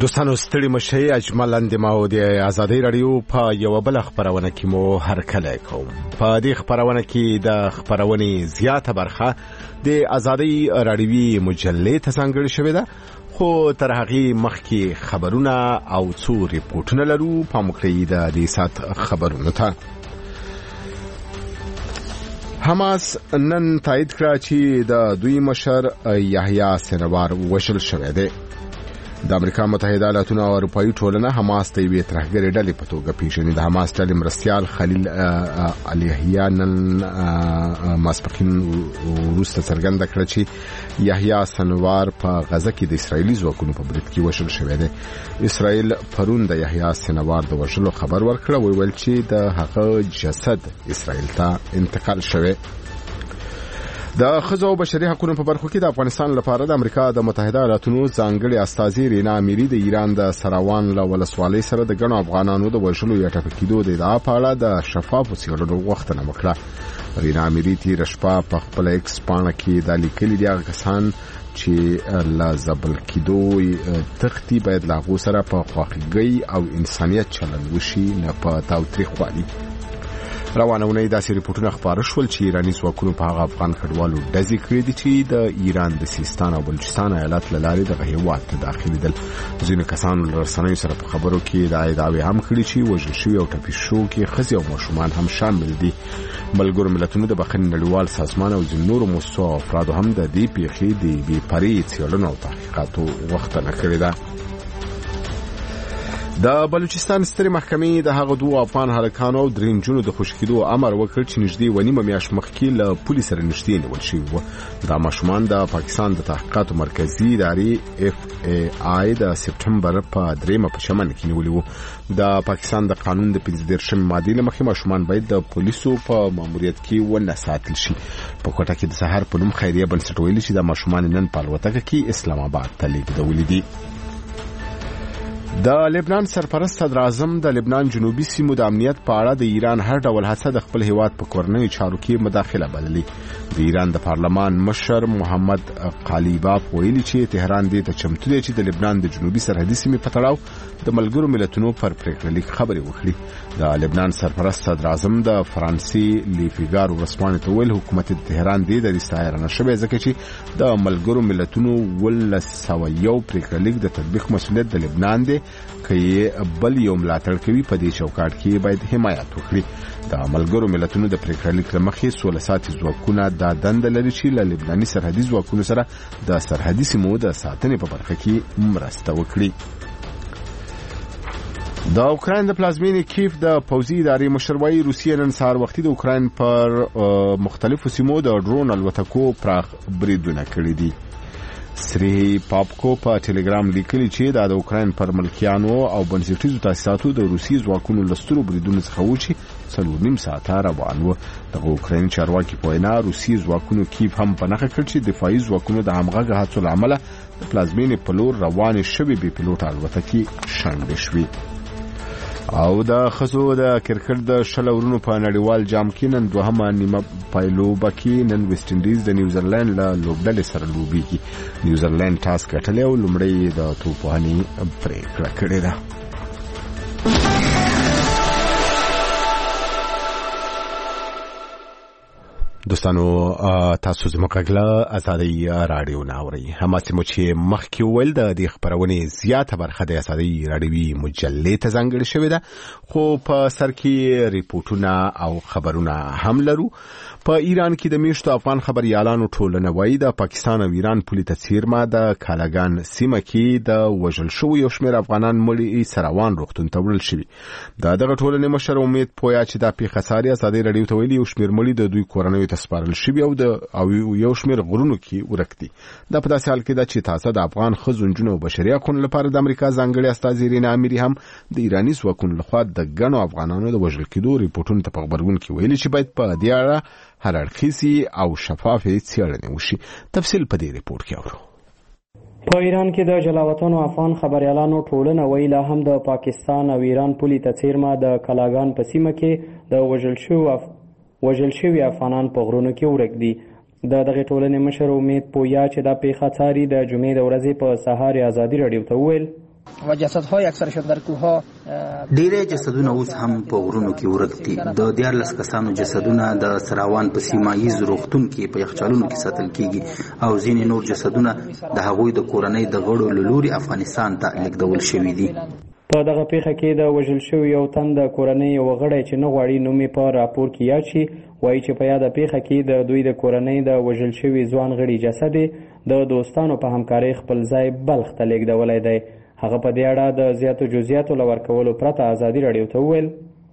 دوستانو ستړي مشي اجمل اندماو د ازادي رادیو په یو بل خبرونه کې مو هرکله کوم. په دې خبرونه کې د خبرونې زیاته برخه د ازادي رادیوي مجلې ته څنګه شوې ده، خو تر هغه مخکې خبرونه او څو ریپورتونه لرو. په مکرې د دې سات خبرونه ته حماس نن تایید کړ چې د دوی مشر یحیی سنوار وژل شوی دی. د امریکا متحده ایالاتو او اروپایي ټولنه حماس ته یوې ترهګرې ډلې په توګه پیژني. د حماس ډلې مرستیال خلیل علیحیه نن ماسپښین وروسته څرګنده کړه چې یحیی سنوار په غزه کې د اسرایلي ځواکونو په برید کې وژل شوی دی. اسرائیل پرون د یحیی سنوار د وژلو خبر ورکړ، ویل چې د هغه جسد اسرائیل ته انتقال شوی. د ښځو او بشري حقوقو په برخه کې د افغانستان لپاره د امریکا د متحده ایالاتو ځانګړي استازي رینا امیری د ایران د سراوان له ولسوالۍ سره د ګڼو افغانانو د وژلو یا ټپي کېدو د ادعا په اړه د شفافو څېړنو غوښتنه وکړه. رینا امیری تېره شپه په خپل ایکس پاڼه کې دا لیکلي دي، هغه کسان چې له ځپل کېدو تښتي باید له هغو سره په خواخوږۍ او انسانیت چلند وشي، نه په تاوتریخوالي. روانه ونې داسې ریپورتونه خپاره شول چې ایراني ځواکونو په هغه افغان کډوالو ډزې کړې دي چې د ایران د سیستان او بلوچستان ایالت له لارې دغه هېواد ته داخلېدل. ځینو کسانو له رسنیو سره په خبرو کې دا ادعاوې هم کړې چې وژل شوي او ټپي شوو کې ښځې او ماشومان هم شامل دي. ملګرو ملتونو د بخښنې نړیوال سازمان او ځینو نورو مؤسسو او افرادو هم د دې پیښې د بې پرې څېړنو او تحقیقاتو غوښتنه کړې ده. د بلوچستان سترې محکمې د هغه دوه افغان هلکانو او درې نجونو د خوشي کېدو امر وکړ چې نږدې ونیمه میاشت مخکې له پولي سره نږدې نیول شوي وو. دا ماشومان د پاکستان د تحقیقاتو مرکزي ادارې FBI د سپټمبر په 3 په شمن کې نیولي وو. د پاکستان د قانون د 15 ماده له مخې ماشومان باید د پولیسو په ماموریت کې ونه ساتل شي. په کوټه کې د سحر په نوم خیریه بنسټ ویلي چې د ماشومان نن په الوتکه کې اسلام آباد ته لیږدولي دي. د لبنان سرپرست صدر اعظم د لبنان جنوبي سیمو د امنیت په اړه د ایران هر ډول هڅه د خپل هیواد په کورنۍ چارو کې مداخله بللې. د ایران د پارلمان مشر محمد قالیباف ویلي چې تهران دې ته چمتو دی چې د لبنان د جنوبي سرحدي سیمې په تړاو د ملګرو ملتونو پر پریکړه لیک خبرې وکړي. د لبنان سرپرست صدر اعظم د فرانسې لیفیګارو رسمانه ته ویل حکومت د تهران دې د استعاره نشوي ځکه چې د ملګرو ملتونو 1901 پریکړه لیک د تطبیق مسؤلیت د لبنان دی، که بل یو ملاتړ کوي په دې چوکاټ کې باید حمایت وکړي. د ملګرو ملتونو د پریکړه لیک مخې سوله ساتي ځواکونه د دند لري چې له لبناني سرحدي ځواکونو سره د سرحدي سیمو د ساتنې په برخه کې مرسته وکړي. د اوکراین د پلازمینې کیف د پوځي ادارې مشر وايي روسیه نن سهار وختي د اوکراین پر مختلفو سیمو د ډرون الوتکو پراخ بریدونه کړي دي. سری پاپکو په ټلګرام لیکلي چې د اوکراین پر ملکیانو او بنسټیزو تاسیساتو د روسي ځواکونو لسترو بریدونو څخه و چې 4.5 ساعته روان و. د اوکراین چارواکي په وینا روسي ځواکونو کیف هم په نښه کړ چې دفاعي ځواکونو د همغږه هڅو له امله د پلازمینې په لور روانې شوې بې پیلوټه الوتکې شنډې شوې. او د ښځو د کرکټ د 10 ورونو په نړیوال جام کې نن دوهمه نیمه پایلوبه کې نن ویسټ انډیز د نیوزیلند له لوبډلې سره لوبېږي. نیوزیلند ټاس ګټلی او لومړی د توپوهنې پرېکړه کړې ده. دوستانو تاسو زموږ غږ ازادي رادیو ناوري. هماسې مو چې مخکې ویل د دې خبرونې زیاته برخه د ازادي رادیوي مجلې ته ځانګړې شوې ده، خو په سر کې ریپورتونه او خبرونه هم لرو. په ایران کې د میشتو افغان خبريالانو ټولنه وایي د پاکستان او ایران پولي څیرمه د کالاګان سیمه کې د وژل شوو یو شمېر افغانان مړي سراوان روغتون ته وړل شوي. دغه ټولنې مشر امید پویا چې د پیښه ساري ازادي رادیو ته ویلي یو شمېر مړي د دوی کورنۍ ته سپارل شوي او یو شمېر غرونو کې ورک دي. دا په داسې حال کې ده چې تازه د افغان ښځو نجونو او بشري حقوقو لپاره د امریکا ځانګړي استازي رینا امیری هم د ایراني ځواکونو لخوا د ګڼو افغانانو د وژل کېدو ریپورتونو ته په خبرګون کې ویلي چې باید په دې اړه هر اړخیزې او شفافې څېړنې وشي. تفصیل په دې ریپورت کې اورو. په ایران کې د جلاوطن افغان خبريالانو ټولنه ویله هم د پاکستان او ایران پولي څیرمه د کلاګان په سیمه کې د وژل شوي افغانان په غرونو کې ورک دي. د دغه ټولنې مشر امید پویا چې د پیښه څاري د جمعې د ورځې په سهار ازادي رادیو ته وویل و جسدهای اکثرشون در کوهها. ډیره جسدونه اوس هم په غرونو کې ورک دي. د 14 کسانو جسدونه د سراوان په سیمه ییز روغتون کې په یخچالونو کې ساتل کیږي او ځینې نور جسدونه د هغوی د کورنۍ د غړو له لوري افغانستان ته لیږدول شوي دي. په دغه پیښه کې د وژل شوي یو تن د کورنۍ یو غړی چې نه غواړي نوم یې په راپور کې یاد شي وایي چې په یاده پیښه کې د دوی د کورنۍ د وژل شوي ځوان غړي جسد د دوستانو په همکارۍ خپل ځای بلخ ته لیږدولی دی. هغه په دې اړه د زیاتو جزئیاتو له ورکولو پرته ازادي راډیو ته وویل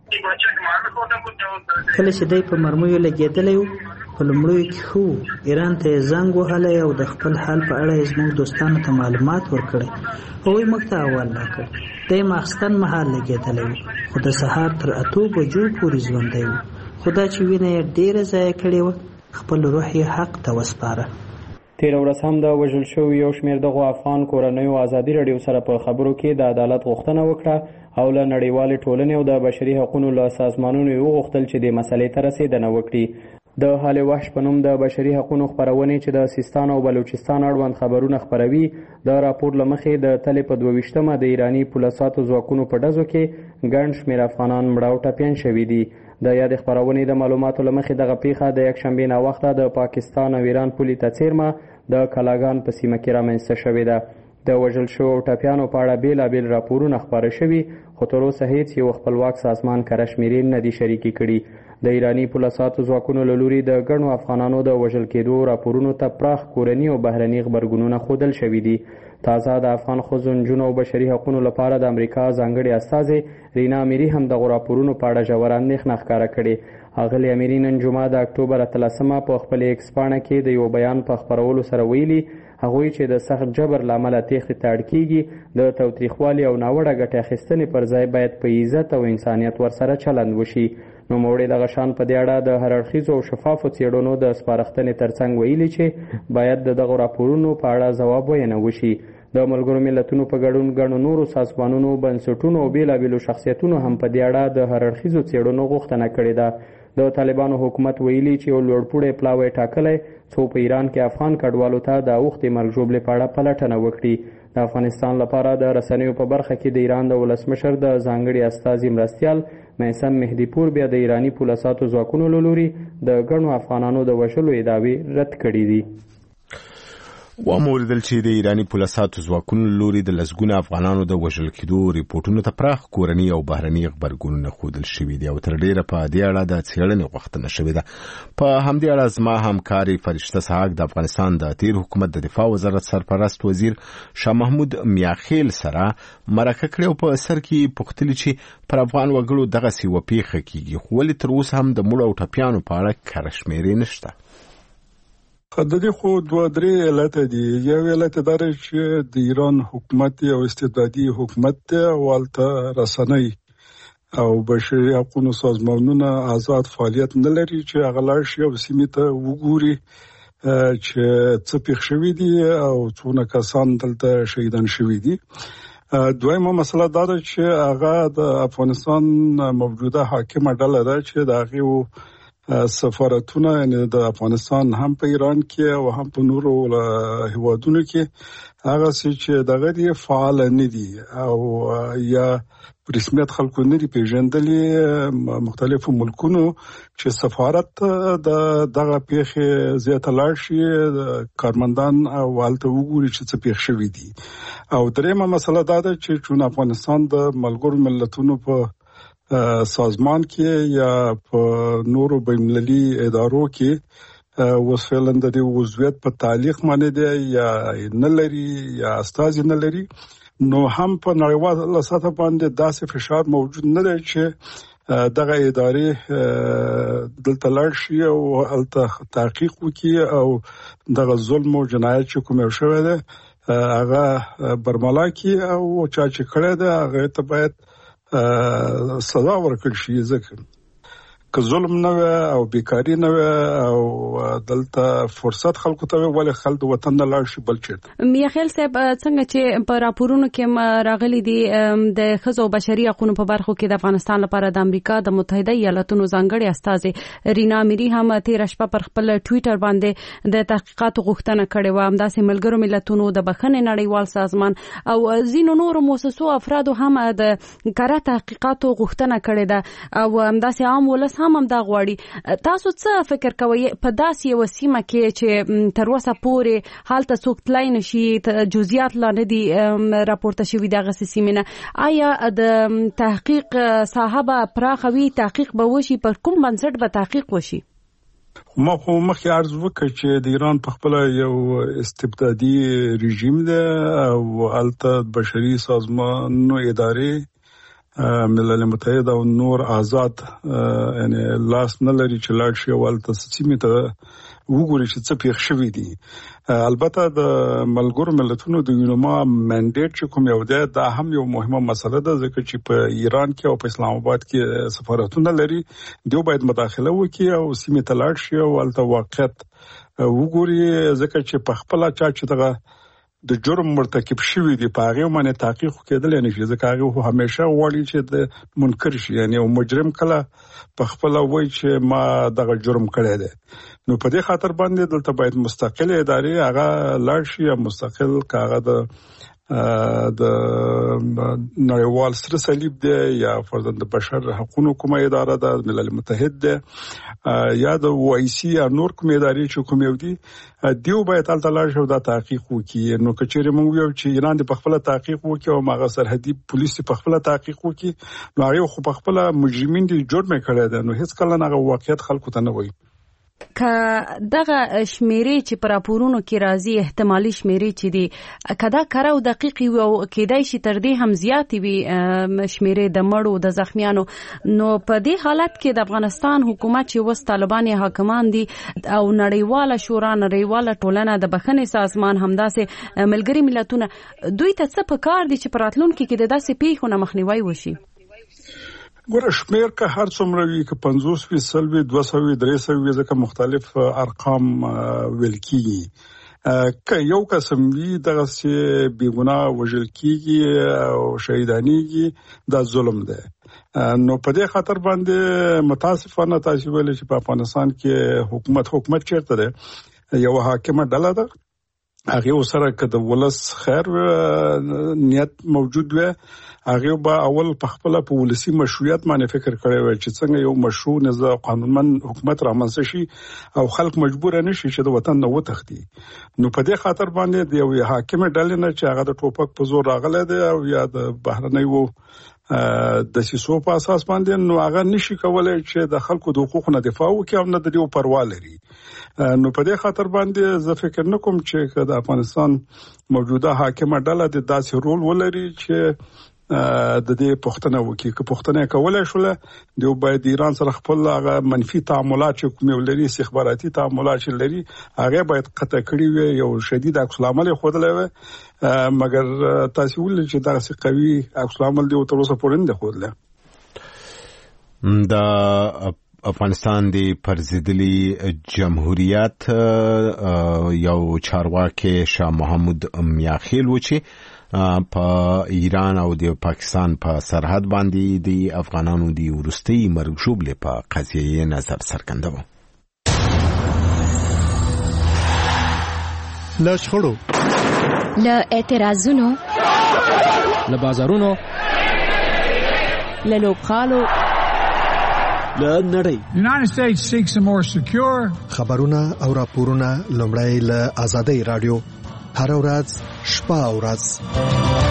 کله چې دی په مرمیو لګېدلی و په لومړیو کې خو ایران ته یې زنګ وهلی او د خپل حال په اړه یې زموږ دوستانو ته معلومات ورکړی. هغوی موږ ته احوال راکړ. دی ماخستن مهال لګېدلی و خو د سهار تر 8 بجو پورې ژوندی و. خو دا چې وینه یې ډېره ضایع کړې وه خپل روح یې حق ته وسپاره. تېره ورځ هم د وژل شوي یو شمېر دغو افغان کورنیو ازادي راډیو سره په خبرو کې د عدالت غوښتنه وکړه او له نړیوالې ټولنې او د بشري حقوقو له سازمانونو یې وغوښتل چې دې مسلې ته رسېدنه وکړي. د حال وحش په نوم د بشري حقوقو خپرونې چې د سیستان او بلوچستان اړوند خبرونه خپروي د راپور له مخې د تلې په 22مه د ایراني پولساتو ځواکونو په ډزو کې ګڼ شمېر افغانان مړه او ټپیان شوي دي. د یادې خپرونې د معلوماتو له مخې دغه پیښه د یکشنبې ناوخته د پاکستان او ایران پولې ته څیرمه د کلاګان په سیمه کې رامنځته شوې ده. د وژل شوو او ټپیانو په اړه بېلابېل راپورونه خپاره شوي خو تر اوسه هیڅ یو خپلواک سازمان کره شمېرې نه دي شریکې کړي. د ایراني پولساتو ځواکونو له لوري د ګڼو افغانانو د وژل کېدو راپورونو ته پراخ کورني او بهرني غبرګونونه ښودل شوي دي. تازه د افغان ښځو نجونو او بشري حقوقو لپاره د امریکا ځانګړې استازې رینا امیري هم دغو راپورونو په اړه ژوره اندېښنه ښکاره کړې. اغلې امیري نن جمعه د اکتوبر 13مه په خپل ایکس پاڼه کې د یو بیان په خپرولو سره ویلي هغوی چې د سخت جبر له امله تېښتې ته اړ کېږي د تاوتریخوالي او ناوړه ګټې اخیستنې پر ځای باید په عزت او انسانیت ورسره چلند وشي. نوموړي دغه شان په دې اړه د هر اړخیزو او شفافو څېړنو د سپارښتنې ترڅنګ ویلي چې باید د دغو راپورونو په اړه ځواب ویونه وشي. د ملګرو ملتونو په ګډون ګڼو نورو سازمانونو بنسټونو او بېلابېلو شخصیتونو هم په دې اړه د هر اړخیزو څېړنو غوښتنه کړې ده. د طالبانو حکومت ویلي چې یو لوړپوړی پلاوی ټاکلی څو په ایران کې افغان کډوالو ته د اوښتې مرګ ژوبلې په اړه پلټنه وکړي. د افغانستان لپاره د رسنیو په برخه کې د ایران د ولسمشر د ځانګړي استازي مرستیال میثم مهدي پور بیا د ایراني پولساتو ځواکونو له لوري د ګڼو افغانانو د وژلو ادعاوې رد کړي دي. ومولیدل چې د ایراني پولساتو ځواکونو له لوري د لسګونه افغانانو د وژل کېدو ریپورټونو ته پراخ کورني او بهرني غبرګونونه ښودل شوي دي او تر ډېره په دې اړه د څېړنې غوښتنه شوې ده. په همدې اړه زما همکاري فرشته سحاق د افغانستان د تیر حکومت د دفاع وزارت سرپرست وزیر شاه محمود میاخیل سره مرکه کړې او په سر کې پوښتلي چې پر افغان وګړو دغسې یوه پیښه کېږي خو ولې تر اوسه هم د مړو او ټپیانو په اړه کره شمېرې نشته. د دې خو 2-3 علته دي. یو علت دا دی چې د ایران حکومت یو استبدادي حکومت دی او هلته رسنۍ او بشري حقوقو سازمانونه آزاد فعالیت نه لري چې هغه لاړ شي او سیمې ته وګوري چې څه پېښ شوي دي او څونه کسان دلته شهیدان شوي دي. دویمه مسله دا ده چې هغه د افغانستان موجوده حاکمه ډله ده چې د هغې سفارتونه یعنی د افغانستان هم په ایران کې او هم په نورو هیوادونو کې هغه چې دغه دی فعال نه دي او یا رسمیت خلکو نه دي پیژندلي مختلفو ملکونو چې سفارت دغه پیښې زیاته لاړ شي کارمندان او والته وګوري چې څه پیښ شوي دي. او دریمه مسله دا ده چې چون افغانستان د ملګرو ملتونو په سازمان کې یا په نورو بین‌المللي ادارو کې اوس فعلا د دې عضویت په تعلیق باندې دی یا نه لري یا استازي نه لري نو هم په نړیواله سطح باندې داسې فشار موجود نه دی چې دغه ادارې دلته لاړ شي او هلته تحقیق وکړي او دغه ظلم او جنایت چې کوم شوی دی هغه برملا کړي او چا چې کړی دی هغه ته باید سزا ورکړل شي. ځکه که ظلم نه وي او بیکاری نه وي او دلته فرصت خلکو ته وي ولې خلک د وطن نه لاړ شي بل چېرته. میاخیل صاحب څنګه چې په راپورونو کې راغلي دي د ښځو بشري حقوقو په برخو کې د افغانستان لپاره د امریکا د متحده ایالاتونو ځانګړي استازي رینا میری هم تیر شپه پر خپل ټویټر باندې د تحقیقاتو غوښتنه کړې و. همداسې ملګرو ملتونو د بخښنې نړیوال سازمان او ځینو نورو مؤسسو افرادو هم د کره تحقیقاتو غوښتنه کړې ده او همداسې عام ولس هم دا غواړي. تاسو څه فکر کوئ په داسې یو سیمه کې چې تر اوسه پورې حالت څوک تلای نشي جزئیات لا نه دي راپورته شوي دغه سیمه نه، آیا د تحقیق صاحب پراخوي تحقیق به وشي پر کوم بنسټ به تحقیق وشي؟ ما خو مخکې عرض وکړ چې د ایران په خپل یو استبدادي رژیم ده او هلته بشري سازمانونو ادارې ملل متحد او نور آزاد یعنی لاس نه لري چې لاړ شي او هلته سیمې ته وګوري چې څه پیښ شوي دي. البته د ملګرو ملتونو د یونما منډیټ چې کوم یو دی دا هم یو مهمه مسله ده ځکه چې په ایران کې او په اسلام آباد کې سفارتونه لري، دوی باید مداخله وکړي او سیمې ته لاړ شي او هلته واقعیت وګوري ځکه چې په خپل چا چې دغه د جرم مرتکب شوی دی په هغه باندې تحقیق کېدل نه شي ځکه هغه همیشه غواړي چې د منکر شي یعنی یو مجرم کله په خپل وایي چې ما دغه جرم کړی دی. نو په دې خاطر باندې دلته باید مستقل ادارې هغه لاړ شي یا مستقل کاغه د نړیوال سره صلیب دی یا فرضاً د بشر حقوقو کومه اداره ده ملل متحد ده یا د OIC یا نور کومه ادارې چې کوم یو دي دیو باید تل لاړ شي دا تحقیق وکړي. نو کچېره موږ یو چې ایران د خپل تحقیق وکړي او ماغه سرحدي پولیس په خپل تحقیق وکړي نو هغه خو په خپل مجرمین دي جرم کړی دی نو هیڅ کله نه واقعیت خلکو ته نه وایي. که دغه شمیرې چې پر راپورونو کې راځي احتمالي شمیرې چې دي کدا کره او دقیق او کېدای شي تر دې هم زیاتې وي شمیرې د مړو د زخمیانو، نو په دې حالت کې د افغانستان حکومت چې وس طالبان حاکمان دي او نړیواله شورا نړیواله ټولنه د بخښنې سازمان همداسې ملګري ملتونه دوی ته څه پکار دي چې پر راتلونکي کې د داسې پیښو نه مخنیوي وشي؟ ګوره شمیر که هر څومره وي که 50 وي 100 وي 200 وي 300 وي ځکه مختلف ارقام ویل کیږي که یو قسم وي دغه چې بیګناه وژل کیږي او شهیدانیږي دا ظلم دی. نو په دې خاطر باندې متاسفانه تاسو ویل چې په افغانستان کې حکومت چیرته ده یو حاکمه ډله ده هغه سره که د ولس خیر نیت موجود وي هغه به اول په خپل په ولسی مشروعیت باندې فکر کړی وي چې څنګه یو مشروع نظام قانونمن حکومت رامنځته شي او خلک مجبور نه شي چې د وطن نه وتښتي. نو په دې خاطر باندې د یو حاکم ډلې نه چې هغه د ټوپک په زور راغلی دی او یا د بهرنیو د سیسو په اساس باندې نو هغه نشي کولای چې د خلکو د حقوقو نه دفاع وکړي او نه د دې پروا لري. نو په دې خاطر باندې زه فکر نه کوم چې د افغانستان موجوده حاکمه ډله د داسې رول ولري چې د دې پښتنه وکي که پښتنه کولای شول دی باید ایران سره خپل هغه منفي تعاملات چې کوم لري استخباراتي تعاملات چې لري هغه باید قطع کړی وي یو شدید عکس العمل خودلې وي مګر تاسو ول چې دا قوي عکس العمل دی تر اوسه پورې نه خودلې. د افغانستان دی پرزیدلی جمهوریت یو چارواکي شاه محمود میاخیل و چې په ایران او د پاکستان په سرحد باندې د افغانانو دی ورستي مرګ شوبله په قضیه نظر څرګندوي. له شخړو له اعتراضونو له بازارونو له لوبخالو له نړۍ United States seeks a more secure خبرونه او راپورونه لومړی له آزادۍ رادیو هر ورځ شپه او ورځ.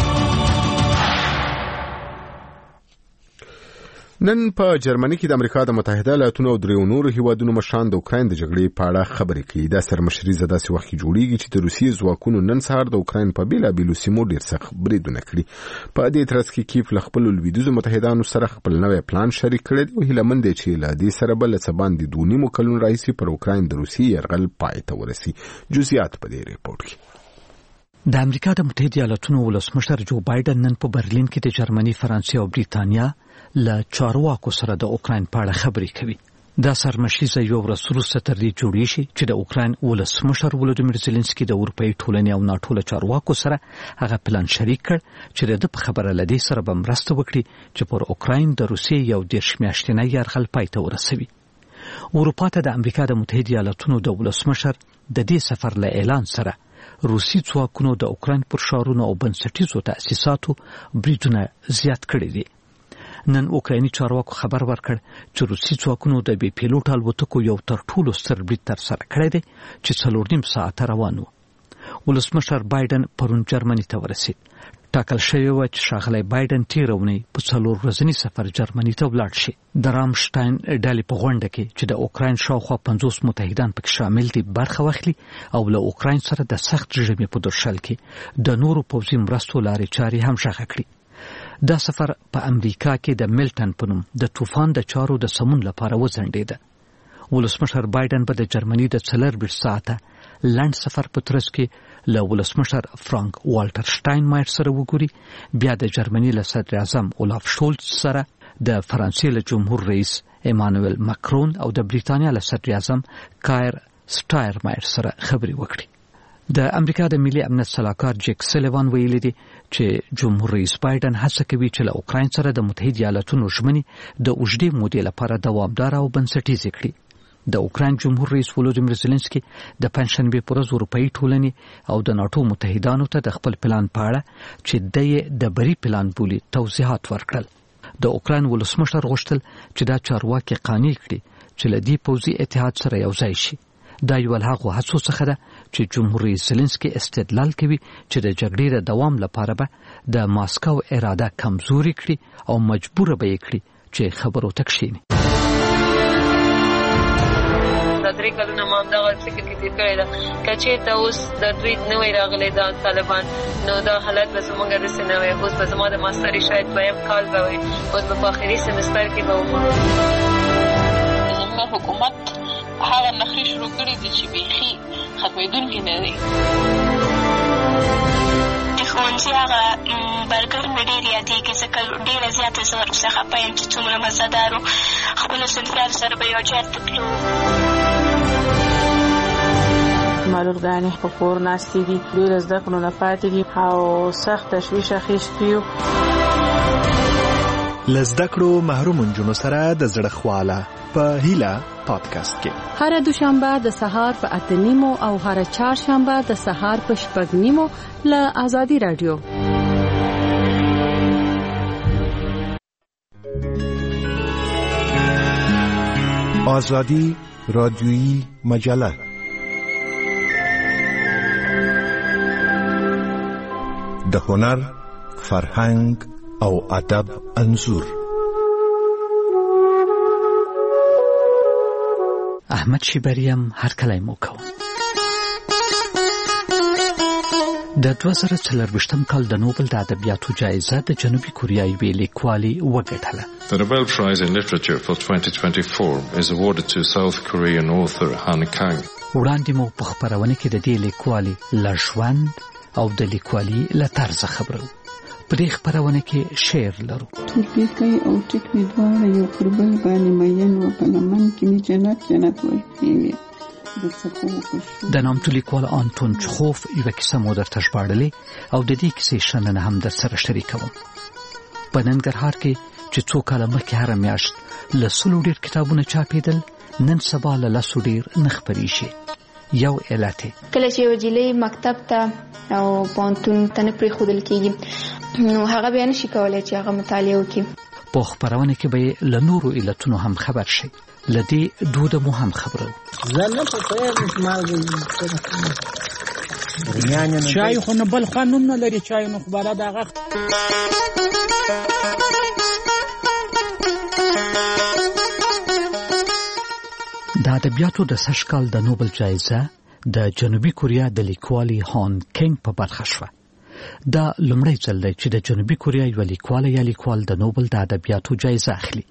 نن په جرمني کې د امریکا د متحده ایالاتونو او دریو نورو هیوادونو مشران د اوکراین د جګړې په اړه خبرې کوي. دا سرمشري زده سي وخت جوړیږي چې د روسیې ځواکونو نن سهار د اوکراین په بیلابیلو سیمو ډیر سخت بریدونه کړي. په دې ترڅ کې کیف خپل لویدیځو متحدانو سره خپل نوې پلان شریک کړی دی او هیلمن دی چې له دې سره بل څه باندې 2.5 کلونو راځي پر اوکراین د روسیې يرغل پای ته ورسي. جزئیات په دې ریپورت کې. د امریکا د متحده ایالاتونو ولسمشر جو بایدن نن په برلین کې د جرمني، فرانسې او بریتانیا له چارواکو سره د اوکراین په اړه خبرې کوي. دا سرمشیزه یو ورځ وروسته تر دې جوړې شي چې د اوکراین ولسمشر ولودیمیر زيلنسکي د اروپאי ټولنې او ناټو له چارواکو سره هغه پلان شریک کړ چې د په خبره لدی سره به مرسته وکړي چې پر اوکراین د روسیې یو 10 میاشتنی یرغل پای ته ورسوي. اروپا ته د امریکا د متحده ایالاتونو د ولسمشر د دې سفر له اعلان سره روسي ځواکونو د اوکراین پر ښارونو او بنسټیزو تأسیساتو بریدونه زیات کړي دي. نن اوکرایني چارواکو خبر ورکړ چې روسي ځواکونو د بي پیلوټ الوتکو یو تر ټولو ستر برید ترسره کړی دی چې 4.5 ساعته روان و. ولسمشر بایدن پرون جرمني ته ورسید. ټاکل شوی و چې ښاغلی بایدن تېره اونۍ په 4 ورځني سفر جرمني ته ولاړ شي. د رامشتاین ډلې په غونډه کې چې د اوکراین شاوخوا 50 متحدان پکې شامل دي برخه واخلي او له اوکراین سره د سخت رژیم په درشل کې د نورو پوځي مرستو لارې چارې هم شغه کړي. دا سفر په امریکا کې د ملټن په نوم د طوفان د چارو د سمون لپاره وځنډېده. ولسمشر بایدن به د جرمني د 4 ساعته لنډ سفر په ترڅ کې له ولسمشر فرانک والټر شټاینمایر سره وګوري، بیا د جرمني له صدر اعظم اولاف شولز سره، د فرانسې له جمهور رئیس ایمانوئل ماکرون او د بریتانیا له صدر اعظم کایر سټایرمایر سره خبرې وکړي. د امریکا د ملي امنیت سلاکار جیک سلیوان ویلي دی چې جمهور رئیس بایدن هڅه کوي چې له اوکراین سره د متحده ایالاتونو ژمنې د اوږدې مودې لپاره دوامداره او بنسټیزې کړي. د اوکراین جمهور رئیس ولودیمیر زيلنسکي د پنځشنبه پر ورځ اروپאי ټولنې او د ناټو متحدانو ته د خپل پلان په اړه چې د بری پلان بولی توضیحات ورکړل. د اوکراین ولسمشر غوښتل چې دا چارواکي قانع کړي چې له دې پوځي اتحاد سره یو ځای شي. دا یو له هغو هڅو څخه ده چې جمهور رئیس زيلنسکي استدلال کوي چې د جګړې د دوام لپاره به د ماسکو اراده کمزوري کړي او مجبور به یې کړي چې خبرو ته کښیني. د 3 کلونو ما همدغه فکر کې تیر کړی ده که چېرته اوس د دوی نوی راغلی دا طالبان نو دا حالت به زموږ داسې نه وی. اوس به زما د ماستري شاید 2م کال به وي، اوس به په آخري سمستر کې به وم. زموږ حکومت هغه نخرې شروع کړي دي چې بیخي ختمېدونکي نه دي. د ښوونځي هغه برګر مې ډېر یادېږي ځکه ډېره زیاته زه ورڅخه خفه یم چې څومره مزهدار و. خپلو صنفیانو سره به یو ځای ته تلو. معلولګانې په کور ناستې دي، ډېره زده کړو نه پاتې دي او سخت تشویش اخیستی یو. له زده کړو محروم نجونو سره د زړه خواله په هیله پادکاسټ کې هر دوشنبه د سهار په 8:30 او هر چهارشنبه د سهار په 6:30 له آزادی رادیو. آزادی رادیویی مجله د هنر، فرهنګ او ادب انځور. احمد شیبریم هر کله مو کوم. د 2024 کال د نوبل د ادبیاتو جایزه د جنوبي کوریا یوې لیکوالې وګټله. The Nobel Prize in Literature for 2024 is awarded to South Korean author Han Kang. وړاندې مو په خبرونه کې د دې لیکوالې لژوند او د لیکوالۍ له طرز خبرو. په دې خبرونه کې شعر لرو. ټوپکې او ټیک می دواړه یو پر بل باندې مین و په لمن کې می جنت جنت ورپېوي. د نامتو لیکوال آنتون چخوف یوه کیسه مو درته ژباړلې او د دې کیسې شننه هم در سره شریکوم. په ننګرهار کې چې څو کاله مخکې هره میاشت له 100 ډېر کتابونه چاپېدل، نن سبا له 100 ډېر نه خپرې شي. یو علت کله چې یو جلۍ مکتب ته او پوهنتون ته نه پرېښودل کېږي نو هغه بیا نشي کولی چې هغه مطالعه وکړي. په خپرونه کې به یې له نورو علتونو هم خبر شي. له دې دوده مو هم خبرو. زه نه پوهېږم چې مالګې چای خو نه بل خوند هم نه لري. چای نو خو باره دغه د ادبیاتو د سږ کال د نوبل جایزه د جنوبي کوریا د لیکوالې هان کینګ په برخه شوه. دا لومړی ځل دی چې د جنوبي کوریا یو لیکوال یا لیکوال د نوبل د ادبیاتو جایزه اخلي.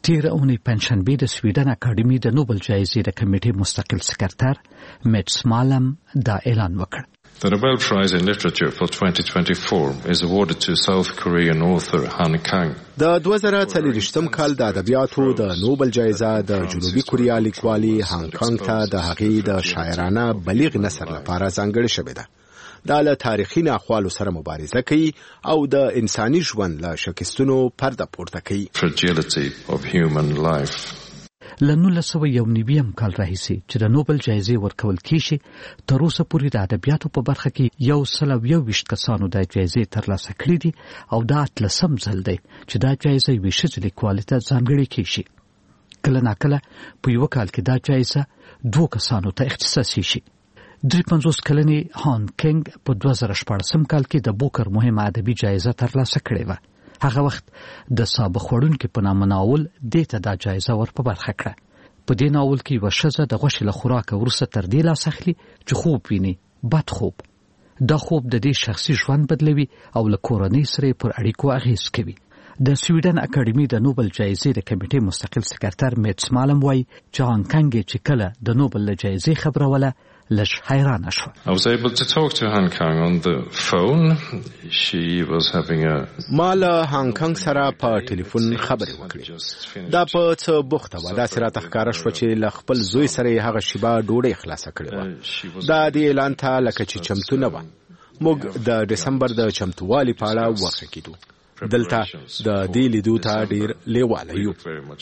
تیر اونۍ پنځشنبه د سویډن اکاډمي د نوبل جایزې د کمیټې مستقل سکرتر میټس مالم دا اعلان وکړ. The Nobel Prize in Literature for 2024 is awarded to South Korean author Han Kang. د 2024 کال د ادبیاتو د نوبل جایزه د جنوبي کوریا لیکوالي هان کانګ ته د هغې د شاعرانه بلیغ نثر لپاره ځانګړې شوې ده. دا له تاریخي ناخوالو سره مبارزه کوي او د انساني ژوند له شکستونو پرده پورته کوي. Fragility of human life. له 1991 کال راهیسې چې د نوبل جایزې ورکول کیږي تر اوسه پورې د ادبیاتو په برخه کې 121 کسانو د جایزې ترلاسه کړې دي او دا 13م ځل دی چې دا جایزه یوې ښځې لیکوالې ته ځانګړې کیږي. کله ناکله په یو کال کې دا جایزه 2 کسانو ته اختصاصي شي. 53 کلنې هان کینګ په 2014 کال کې د بوکر مهمه ادبي جایزه ترلاسه کړې و. هغه وخت د سابق وړونکي په نامه ناول دې ته دا جایزه ور په برخه کړه. په دې ناول کې یوه ښځه د غوښې له خوراکه وروسته تر دې لاس اخلي چې خوب ویني، بد خوب. دا خوب د دې شخصي ژوند بدلوي او له کورنۍ سره پر اړیکو اغیز کوي. د سویډن اکاډمي د نوبل جایزې د کمیټې مستقل سکرتر میټس مالم وایي چې هان کانګ چې کله د نوبل له جایزې خبروله لږ حیرانه شو. I was able to talk to Han Kang on the phone. She was having a ما له هان کانګ سره په ټلیفون خبرې وکړې. دا په څه بوخته وه. داسې راته ښکاره شوه چې له خپل زوی سره یې هغه شیبه ډوډۍ خلاصه کړې وه. دا د اعلان ته لکه چې چمتو نه وه. موږ د ډسمبر د چمتووالي په اړه وغږېدو. دلته د دې لیدو ته ډېر لیواله یو.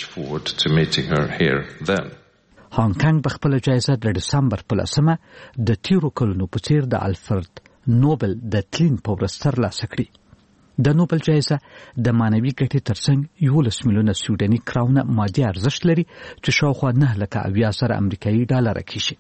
هان کانګ په خپله جایزه د ډسمبر په 10مه د تیرو کلونو په څیر د الفرد نوبل د تلین په ورځ ترلاسه کړي. د نوبل جایزه د معنوي ګټې ترڅنګ 11 میلیونه سویډني کراونه مادي ارزښت لري چې شاوخوا 9,000 امریکایي ډالره کیږي.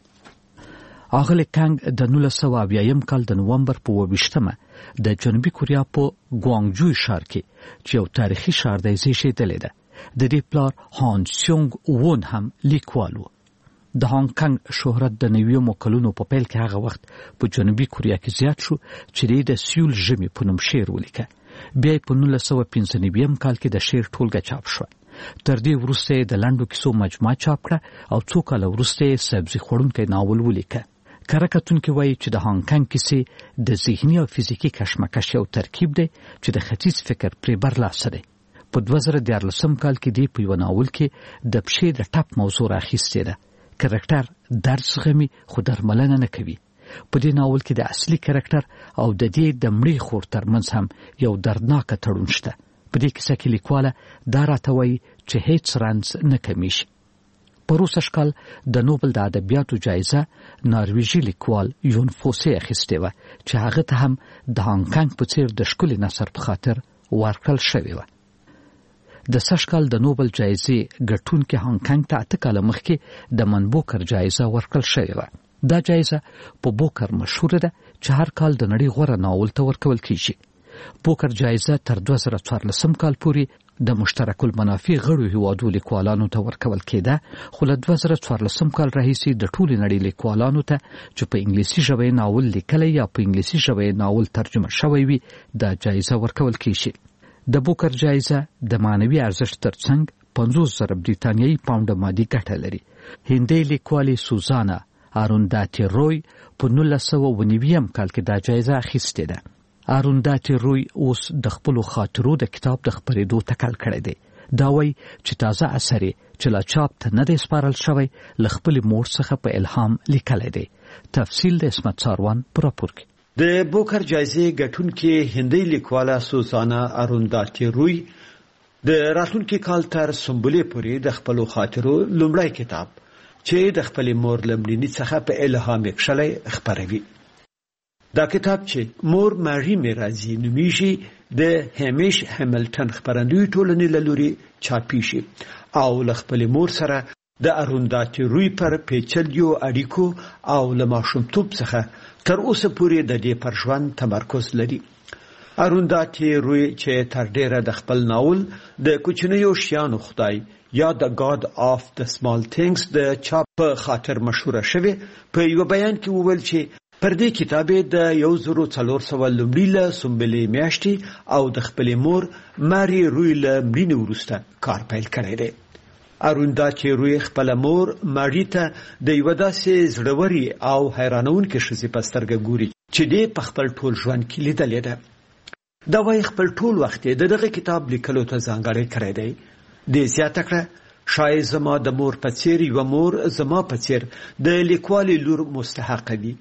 اغلی کانګ د 1980 کال د نومبر په 22مه د جنوبي کوریا په ګوانګجوی ښار کې چې یو تاریخي ښار دی زیږېدلی ده. د دې پلار هان سیونګ وون هم لیکوال و. د هان کانګ شهرت د 90 کلونو په پیل کې هغه وخت په جنوبي کوریا کې زیات شو چې د سیول ژمي په نوم شعر ولیکه. بیا په 1995 کال کې د شعر ټولګه چاپ شو. تر دې وروسته د لنډو کیسو مجموعه چاپ کړه او څو کاله وروسته سبزي خوړونکی ناول ولیکه. کره کتونکي وایي چې د هان کانګ کیسې د ذهني او فزیکي کشمکش یو ترکیب دی چې د ختیځ فکر پرې برلاسه دی. په 2014 کال کې دی په یو ناول کې د پښې د ټپ موضوع راخیستې ده. کرکټر درد زغمي خو درملنه نه کوي. په دې ناول کې د اصلي کرکټر او د دې د مړي خور ترمنځ هم یو دردناکه تړون شته. په دې کیسه کې لیکواله دا راته وایي چې هیڅ رنځ نه کمیږي. په روسه کال د نوبل د ادبیاتو جایزه نارویژي لیکوال یون فوسې اخیستې وه چې هغه ته هم د هان کانګ په څیر د ښکلي نثر په خاطر ورکړل شوې وه. د سږ کال د نوبل جایزې ګټونکي هان کانګ ته 8 کاله مخکې د من بوکر جایزه ورکړل شوې وه. دا جایزه په بوکر مشهوره ده چې هر کال د نړۍ غوره ناول ته ورکول کیږي. بوکر جایزه تر 2014 کال پورې د مشترک المنافع غړو هیوادو لیکوالانو ته ورکول کېده، خو له 2014 کال راهیسې د ټولې نړۍ لیکوالانو ته چې په انګلیسي ژبه ناول لیکلی یا په انګلیسي ژبه ناول ترجمه شوی وي دا جایزه ورکول کیږي. د بوکر جایزه د معنوي ارزښت ترڅنګ 50,000 بریتانیایی پاونډه مادي ګټه لري. هندۍ لیکوالې سوزانا آرونداتي روی په 1990 کال کې دا جایزه اخیستې ده. آرونداتي روی اوس د خپلو خاطرو د کتاب د خپرېدو تکل کړی دی. دا وایي چې تازه اثر چې لا چاپ ته نه دی سپارل شوی له خپلې مور څخه په الهام لیکلی دی. تفصیل د اسمت ساروان په راپور کې. د بوکر جایزې ګټونکي هندۍ لیکواله سوزانا آرونداتي روی د راتلونکي کال تر سنبلې پورې د خپلو خاطرو لومړی کتاب چې د خپلې مور له مړینې څخه په الهام یې کښلی خپروي. دا کتاب چې مور ماري میرازي نومیږي د همیش هیملټن خپرندوی ټولنې له لوري چاپیږي او له خپلې مور سره د آرونداتي روی پر پیچلیو اړیکو او له ماشومتوب څخه تر اوسه پورې د دې پر ژوند تمرکز لري. آرونداتي روی چې تر ډیره د خپل ناول د کوچنیو شیانو خدای یا د گاډ آف د سمال تینګز د چاپ په خاطر مشهوره شوی، په یو بیان کې وویل چې پر دې کتاب د 1400 لومړي له سنبلې میاشتې او د خپلې مور ماري روی له مړینې وروسته کار پیل کړی دی. اروندا چې روی خپل مور ماړی ته د یو داسې زړوري او حیرانونکې شخصي پسترګه ګوري چې دې په خپل ټول ژوند کې لیدلې ده. دا وایي خپل ټول وخت دغه کتاب لیکلو ته ځانګړی کړی دی. د زیاته کړه شاید زما د مور په څیر یو مور زما په څیر د لیکوالي لور مستحق وي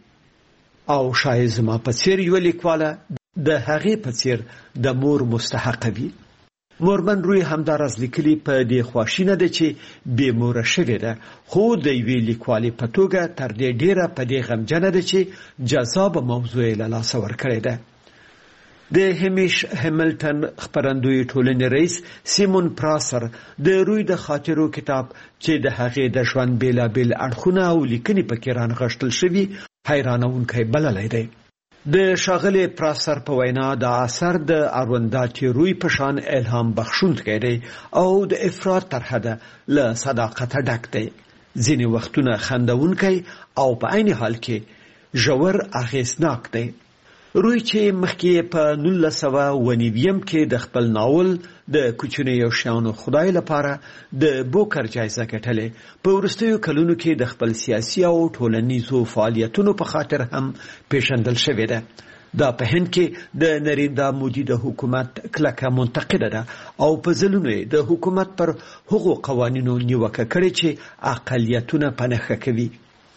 او شاید زما په څیر یو لیکواله د هغې په څیر د مور مستحق وي. مورمن روی همدارز لیکلي په دې خواشینه ده چې بې موره شوې ده، خو د یوې لیکوالې په توګه تر دې ډیره په دې غمجنه ده چې جذابه موضوع یې له لاسه ورکړې ده. د همیش همیلټن خپرندوی ټولنې رئیس سیمون پراسر د روی د خاطرو کتاب چې د هغې د ژوند بیلابیل اړخونه او لیکنې پکې رانغښتل شوي حیرانونکی بللی دی. د ښاغلي پراسر په وینا د اثر د اروندا تیروي په شان الهام بخښونکی دی او د افراط تر حده له صداقته ډک دی، ځینې وختونه خندونکی او په عین حال کې ژور اغېزناک دی. روی چې مخکې په 1990 کې د خپل ناول د کوچنیو شیانو خدای لپاره د بوکر جایزه ګټلې، په وروستیو کلونو کې د خپل سیاسي او ټولنیزو فعالیتونو په خاطر هم پیژندل شوې ده. دا په هند کې د نریندرا مودي د حکومت کلکه منتقده ده او په ځلونو د حکومت پر هغو قوانینو نیوکه کړې چې اقلیتونه په نښه کوي.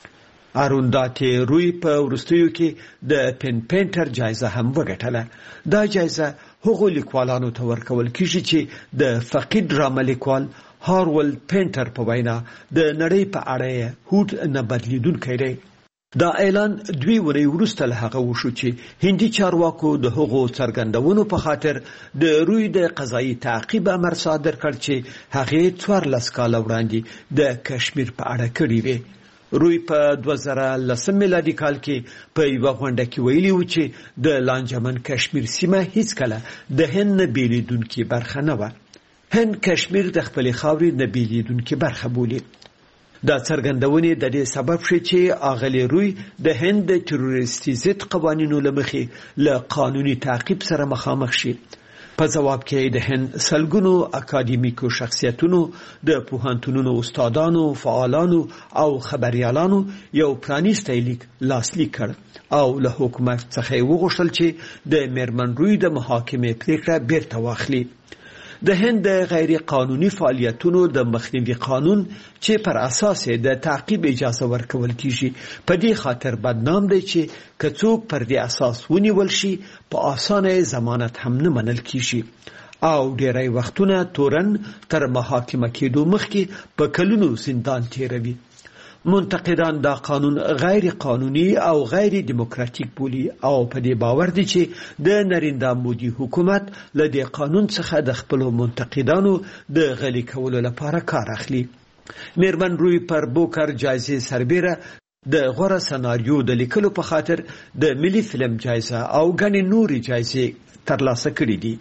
ارونداتي روی په وروستیو کې د پن پینټر جایزه هم وګټله. دا جایزه هغو لیکوالانو ته ورکول کیږي چې د فقید ډرامه لیکوال هارولد پینټر په وینا د نړۍ په اړه هوډ نه بدلیدونکی دی. دا اعلان 2 ورځې وروسته له هغه وشو چې هندي چارواکو د هغو څرګندونو په خاطر د روی د قضایي تعقیب امر صادر کړ چې هغې 14 کاله وړاندې د کشمیر په اړه کړی وي. روی په 2010 میلادي کال کې په یوه غونډه کې ویلي و چې د لانجمن کشمیر سیمه هیڅکله د هند نه بیلیدونکې برخه نه وه. هند کشمیر د خپلې خاورې نه بیلیدونکې برخه بولي. دا څرګندونې د دې سبب شي چې اغلی روی د هند د تروریستي ضد قوانینو له مخې له قانوني تعقیب سره مخامخ شي. په جواب کې د هند سلګونو اکاډمیکو شخصیتونو، د پوهنتونونو استادانو، فعالانو او خبريالانو یو پرانیستی لیک لاسلیک کړ او له حکومت څخه وغوښتل چې د میرمن روی د محاکمې پریکړه بیرته واخلي. د هند د غیر قانوني فعالیتونو د مخنیوي قانون چې پر اساس د تعقیب اجازه ورکول کیږي په دې خاطر بدنام دی چې که څوک پر دې اساس ونیول شي په اسانه ضمانت هم نه منل کیږي او ډیری وختونه تورن تر محاکمه کېدو مخکې په کلونو زندان تیروي. منتقدان دا قانون غیر قانوني او غیر دموکراتیک بولي او په دې باور دي چې د نریندرا مودي حکومت له دې قانون څخه د خپل منتقدانو د غلي کولو لپاره کار اخلي. میرمن روی پر بوکر جایزه سربیره د غوره سناریو د لیکلو په خاطر د ملي فلم جایزه او غني نوري جایزه ترلاسه کړې دي.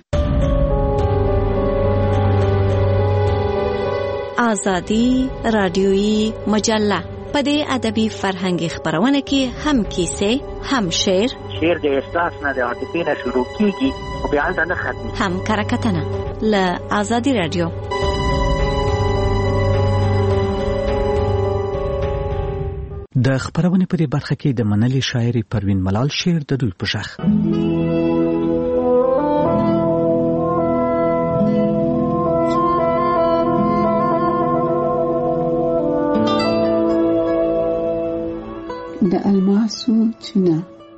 آزادی رادیویی مجله په دې ادبي فرهنګي خبرونه کې هم کیسې، هم شعر د احساس نه د عاطفې نه شروع کیږي او بیا نه ختمي، هم کرکټنه له آزادی رادیو. د خبرونه په دې برخه کې د منلي شاعري پروین ملال شعر د دوی په شخ. د الماسو چینه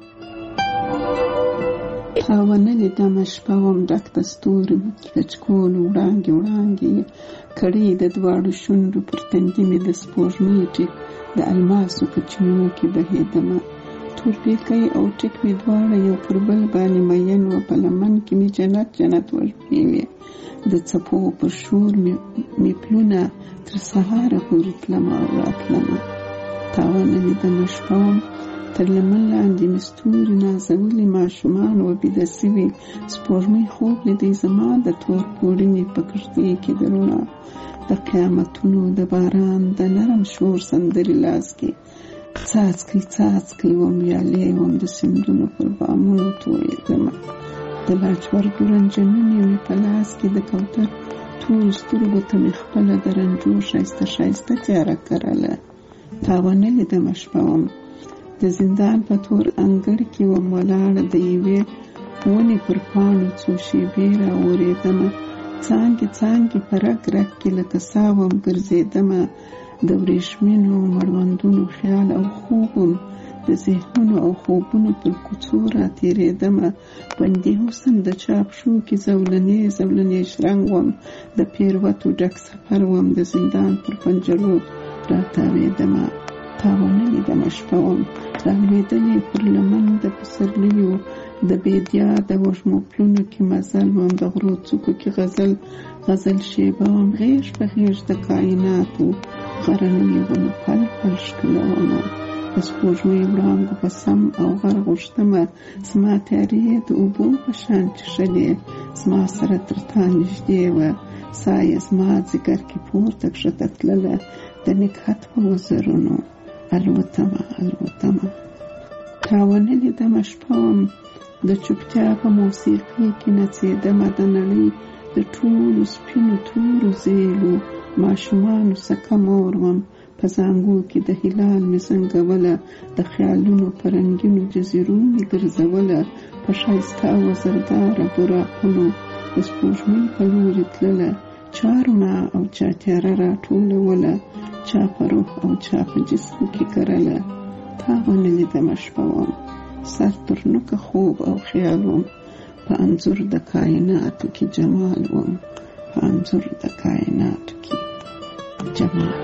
تاونه لیدمه شپه وم ډک د ستوري لچکونو وړانګې وړانګې کړي د دواړو شونډو پر تندي مې د سپوږمۍ ټیک د الماسو په چینو کې بهېدمه تورپیکی او ټیک مې دواړه یو پر بل باندې مین وه په لمن کې مې جنت جنت وژنې وې د څپو پر شور مې پلونه تر سهاره پورې تلمه او راتلمه تاونه لیدمه شپه وم تر لمن لاندې مې ستوري نازولي ماشومان وبیده سوي سپوږمۍ خوب لیدی زما د تور پوړنې په کښتۍ کې د رڼا د قیامتونو د باران د نرم شور سندرې لاس کې څاڅکي څاڅکي وم ویالې وم د سیندونو پر بامونو تویېدمه د لاجوردو رنجنونې مې په لاس کې د کوتر ټول سترګو ته مې خپله د رنجو ښایسته تیاره کرله. تاوانلې دمه شپه وم، د زندان په تور انګړ کې وم ولاړه، د یوې ونې پر پاڼو څو شېبې راورېدمه، څانګې په رګ کې لکه سا وم ګرځېدمه، د وریښمینو مړوندونو خیال او خوب وم، د ذهنونو او خوبونو پر کوڅو راتېرېدمه، بندي حسن د چاپ شو کې زولنې شرنګ وم، د پیروتو ډک سفر وم، د زندان پر پنجرو راتاوېدمه. تاوانلې دمه شپه وم، رالوېدلې پر لمن د پسرلیو، د بیدیا د وږمو پلونو کې مزل وم، د غرو څوکو کې غزل شیبه وم، غیږ په غیږ د کائناتو غرنیو ونو پل پل ښکلومه، د سپوږمۍ وړانګو په سم او غر غوښتمه، زما تیارې د اوبو په شان چښلې، زما سره تر تا نږدې وه، ساه یې زما ځیګر کې پورته کښته تلله، د نګهت په وزرونو الوتمه. تاوانلې دمه شپه وم، د چوپتیا په موسیقۍ کې نڅېدمه، د نړۍ د ټولو سپینو تورو زیلو ماشومانو سکه مور وم، په زانګو کې د هلال مې زنګوله، د خیالونو په رنګینو جزیرو مې ګرځوله، په ښایسته او وزرداره براقونو د سپوږمۍ په لورې تلله، چا رڼا او چا تیاره راټولوله، چا په روح او چا په جسم کې کرله. تاوانلې دمه شپه وم، سر تر نوکه خوب او خیال وم، په انځور د کائناتو کې جمال وم، په انځور د کائناتو کې جمال.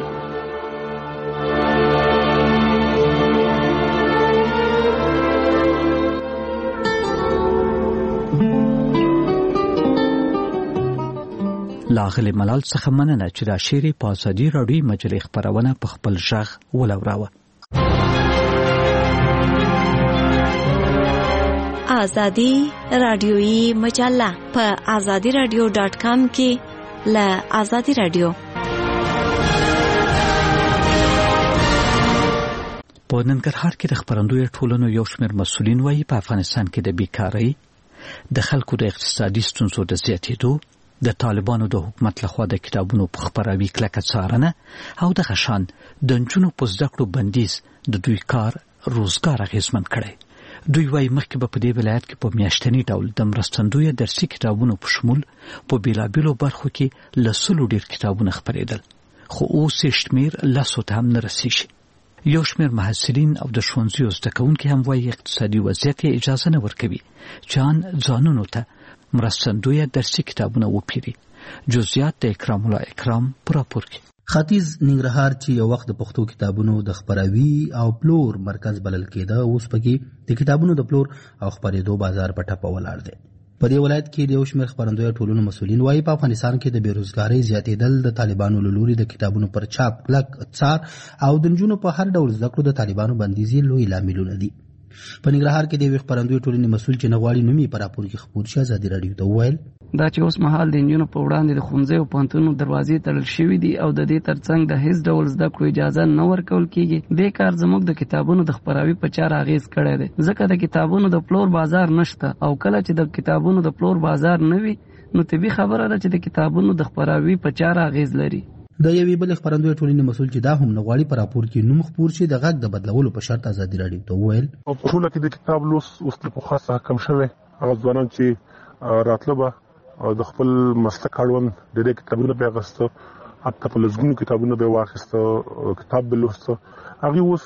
لاغلی ملال څخه مننه چې دا شعر په ازادي راډیو مجلې خبرونه په خپل ژغ ولوراوه. ازادي راډیوي مجله په azadiradio.com کې له ازادي راډیو. په ننګرهار کې د خبرندوی ټولنو یو شمېر مسؤلین وایي په افغانستان کې د بیکارۍ، د خلکو د اقتصادي ستونزو د زیاتېدو، د طالبانو د حکومت لخوا د کتابونو په خپراوي کلکه څارنه او د غشان د نجونو په زده کړو بندیز د دوی کار روزګار اغېزمن کړی. دوی وایي مخکې به په دې ولایت کې په میاشتني ډول د مرستندویه درسي کتابونو په شمول په بیلابیلو برخو کې له 100 ډېر کتابونه خپرېدل، خو اوس یې شمېر 100 ته هم نه رسیږي. یو شمېر محصلین او د ښوونځیو زده کوونکي هم وایي اقتصادي وضعیت یې اجازه نه ورکوي چې ځانونو ته مرستندویه درسي کتابونه وپیري. جزئیات د اکرام الله اکرام پر راپور کې. ختیځ ننګرهار چې یو وخت د پښتو کتابونو د خپراوي او پلور مرکز بلل کېده، اوس پکې د کتابونو د پلور او خپرېدو بازار په ټپه ولاړ دی. په دې ولایت کې د یو شمېر خپرندویه ټولنو مسؤلین وایي په افغانستان کې د بیروزګارۍ زیاتېدل د طالبانو له لوري د کتابونو پر چاپ کلک څار او د نجونو په هر ډول زده کړو د طالبانو بندیز لوی لاملونه دي. په ننګرهار کې د یو خپرندوی ټولنې مسؤل چې نغواړي نومي په راپور کې خبر شي ازادي راډیو ته وویل دا چې اوس مهال د انجونو په وړاندې د ښوونځیو او پوهنتونونو دروازې تړل شوې دي او د دې ترڅنګ د هیڅ ډول زده کړو اجازه نه ورکول کیږي. دې کار زموږ د کتابونو د خپراوي په چاره اغیز کړی دی، ځکه د کتابونو د پلور بازار نشته او کله چې د کتابونو د پلور بازار نه وي نو طبیعي خبره ده چې د کتابونو د خپراوي په چاره اغیز لري. د یوې بل خبرندوی ټولنې مسؤل چې دا هم نغواړي په راپور کې نوم خپور شي د غږ د بدلولو په شرط ازادي راډیو ته وویل په ټوله کې د کتاب لوست اوس په خاصه کم شوی. هغه ځوانان چې راتله به د خپل مسلک اړوند ډېر کتابونه به اخیسته، حتی په لږونو کتابونه به واخیسته، کتاب به لوسته، هغه اوس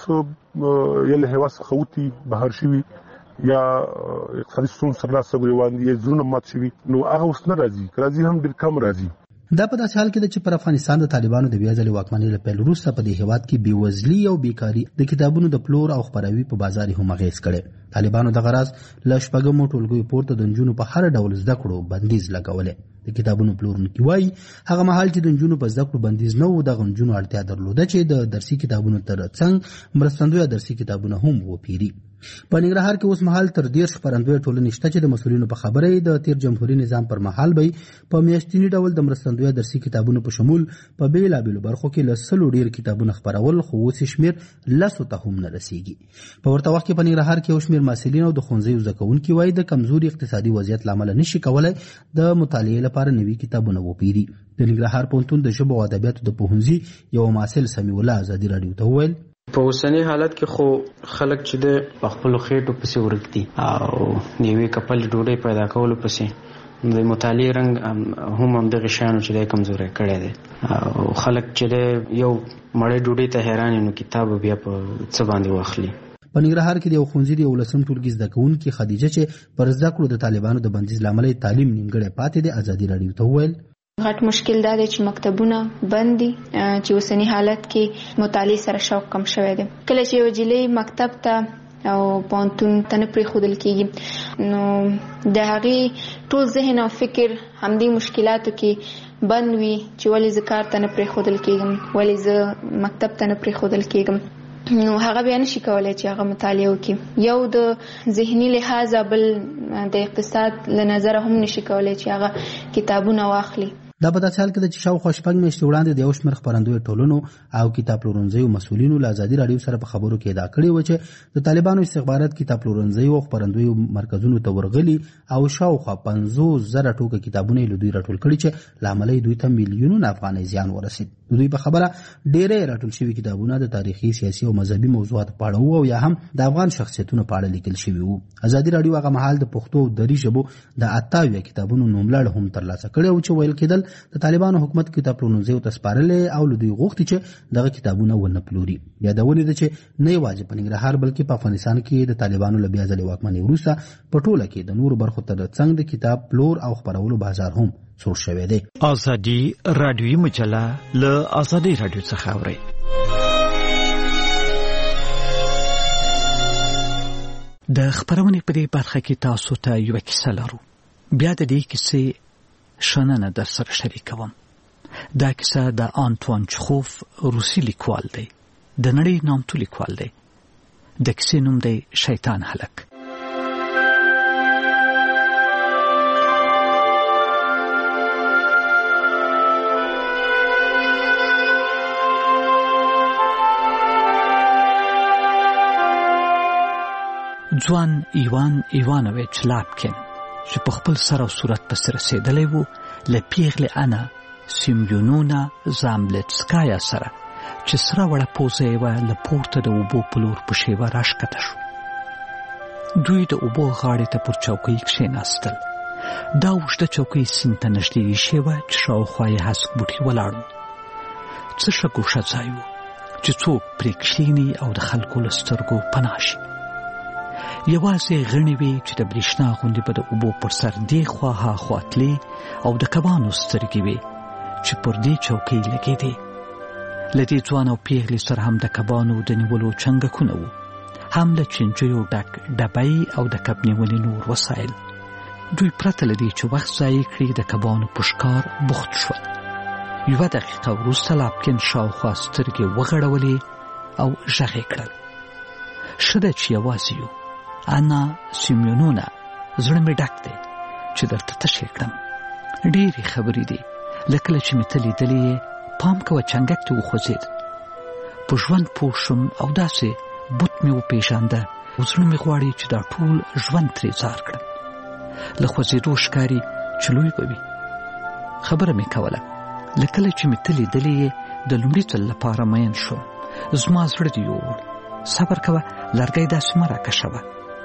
یله هوا څخه وتی بهر شوی یا اقتصادي ستونزې سره لاس ګریوان دي، زړونه مات شوي، نو هغه اوس نه راځي هم ډېر کم راځي. دا په داسې حال کې ده چې پر افغانستان د طالبانو د بیا ځلې واکمنۍ له پیل وروسته په دې هېواد کې بېوزلي او بیکاري د کتابونو د پلور او خپراوي په بازار هم اغېز کړی. طالبانو دغه راز له شپږمو ټولګیو پورته د نجونو په هر ډول زده کړو بندیز لګولی. د کتابونو پلورونکي وایي هغه مهال چې د نجونو په زده کړو بندیز نه و، دغه نجونو اړتیا درلوده چې د درسي کتابونو تر څنګ مرستندویه درسي کتابونه هم وپیري. په ننګرهار کې اوس مهال تر 10 خپرندوی ټولنې شته چې د مسؤلینو په خبره د تیر جمهوریت نظام پر مهال به په میاشتني ډول د مرستندوی درسي کتابونو په شمول په بیلابیلو برخو کې له 100 ډیر کتابونه خپرول، خو اوس شمیر 10 ته هم نه رسیږي. په ورته وخت کې په ننګرهار کې یو شمیر مسؤلین او د ښوونځیو زده کوونکي وایي د کمزوري اقتصادي وضعیت له امله نشي کولای د مطالعې لپاره نوي کتابونه وپیري. د ننګرهار پوهنتون د ژبو او ادبیاتو د پوهنځي یو محصل سمیع الله ازادي راډیو ته وویل په اوسنی حالت کې خو خلک چې د خپل خېټو پسې ورګدي او نیوي کپل ډوډۍ پیدا کولو پسې د مطالعې رنګ هم دغه شانو چې د کمزوري کړي دي او خلک چې یو مړې ډوډۍ ته حیران نو کتاب بیا په څه باندې واخلي. په ننګرهار کې د یو ښوونځي د 11م ټولګي زده کوونکي خدیجه چې پر زده کړو د طالبانو د بندیز له امله تعلیم نیمګړی پاتې دی ازادي راډیو ته وویل غټ مشکل دا دی چې مکتبونه بند دي، چې اوسنی حالت کې مطالعه سره شوق کم شوی دی. کله چې یو جلۍ مکتب ته او پوهنتون ته نه پرېښودل کېږي نو د هغې ټول ذهن او فکر همدې مشکلاتو کې بند وي چې ولې زه کار ته نه پرېښودل کېږم، ولې زه مکتب ته نه پرېښودل کېږم، نو هغه بیا نشي کولی چې هغه مطالعه وکړي. یو د ذهني لحاظه، بل د اقتصاد له نظره هم نشي کولی چې هغه کتابونه واخلي. دا په داسې حال کې چې شاوخوا شپږ میاشتې وړاندې د یو شمېر خپرندوی ټولنو او کتاب پلورنځیو مسؤلینو له ازادي راډیو سره په خبرو کې ادعا کړې وه چې د طالبانو استخبارات کتاب پلورنځیو او خپرندویو مرکزونو ته ورغلي او شاوخوا 50,000 ټوکه کتابونه یې له دوی راټول کړي چې له امله دوی ته میلیونونه افغانۍ زیان ورسید. د دوی په خبره ډېری راټول شوي کتابونه د تاریخي، سیاسي او مذهبي موضوعاتو په اړه وو او یا هم د افغان شخصیتونو په اړه لیکل شوي وو. ازادي راډیو هغه مهال د پښتو او دري ژبو د 28 کتابونو نوملړ هم ترلاسه کړی و چې ویل کېدل د طالبانو حکومت کتاب پلورنځیو ته سپارلې او له دوی غوښتي چې دغه کتابونه ونه پلوري. یادونه ده چې نه یوازې په ننګرهار بلکې په افغانستان کې د طالبانو له بیا ځلې واکمنۍ وروسته په ټوله کې د نورو برخو تر څنګ د کتاب پلور او خپرولو بازار هم سوړ شوی دی. ازادي راډیوي مجله له ازادي راډیو څخه اورئ. د خپرونې په دې برخه کې تاسو ته یو کیسه لرو. بیا د دې کیسې شننه در سره شریکوم. دا کیسه د آنتوان چخوف روسي لیکوال دی. د نړۍ نامتو لیکوال دی. د کیسې نوم دی شیطان هلک. ځوان ایوان ایوانویچ لاپکین چې په خپل سر او صورت پسې رسېدلی و له پیغلې انا سیمیونونا زامبلتسکایا سره چې سره وړه پوزه یې وه له پورته د اوبو په لور په شیبه راښکته شو. دوی د اوبو غاړې ته پر چوکۍ کښېناستل. دا اوږده چوکۍ سیند ته نږدې ایښې وه چې شاوخوا یې هسک بوټي ولاړ وو. څه ښه ګوښه ځای و چې څوک پرې کښېني او د خلکو له سترګو پناه شي. یوازې غڼې وې چې د برېښنا غوندې به د اوبو پر سر دې خوا ها خوا تلې او د کبانو سترګې وې چې پر دې چوکۍ لګېدې. له دې ځوان او پیغلې سره هم د کبانو د نیولو چنګکونه وو، هم له چینجیو ډک ډبۍ او د کب نیولې نور وسایل. دوی پرته له دې چې وخت ضایع کړي د کبانو په ښکار بوخت شول. 1 دقیقه وروسته لاپکین شاوخوا سترګې وغړولې او غږ یې کړل: ښه ده چې یوازې یو انا سیمیونونا، زړه مې ډک دی چې درته تشې کړم. ډېرې خبرې دي، لکه چې مې ته لیدلې یې. پام کوه چنګک دې وخوځېد. په ژوند پوه شم او داسې بوت مې وپېژانده او زړه مې غواړي چې دا ټول ژوند ترې ځار کړم. له خوځېدو ښکاري چې لوی به وي. خبره مې کوله، لکه چې مې ته لیدلې یې د لومړي ځل لپاره مین شوم. زما زړه دې یووړ. صبر کوه، لرګی داسې مه راکشوه.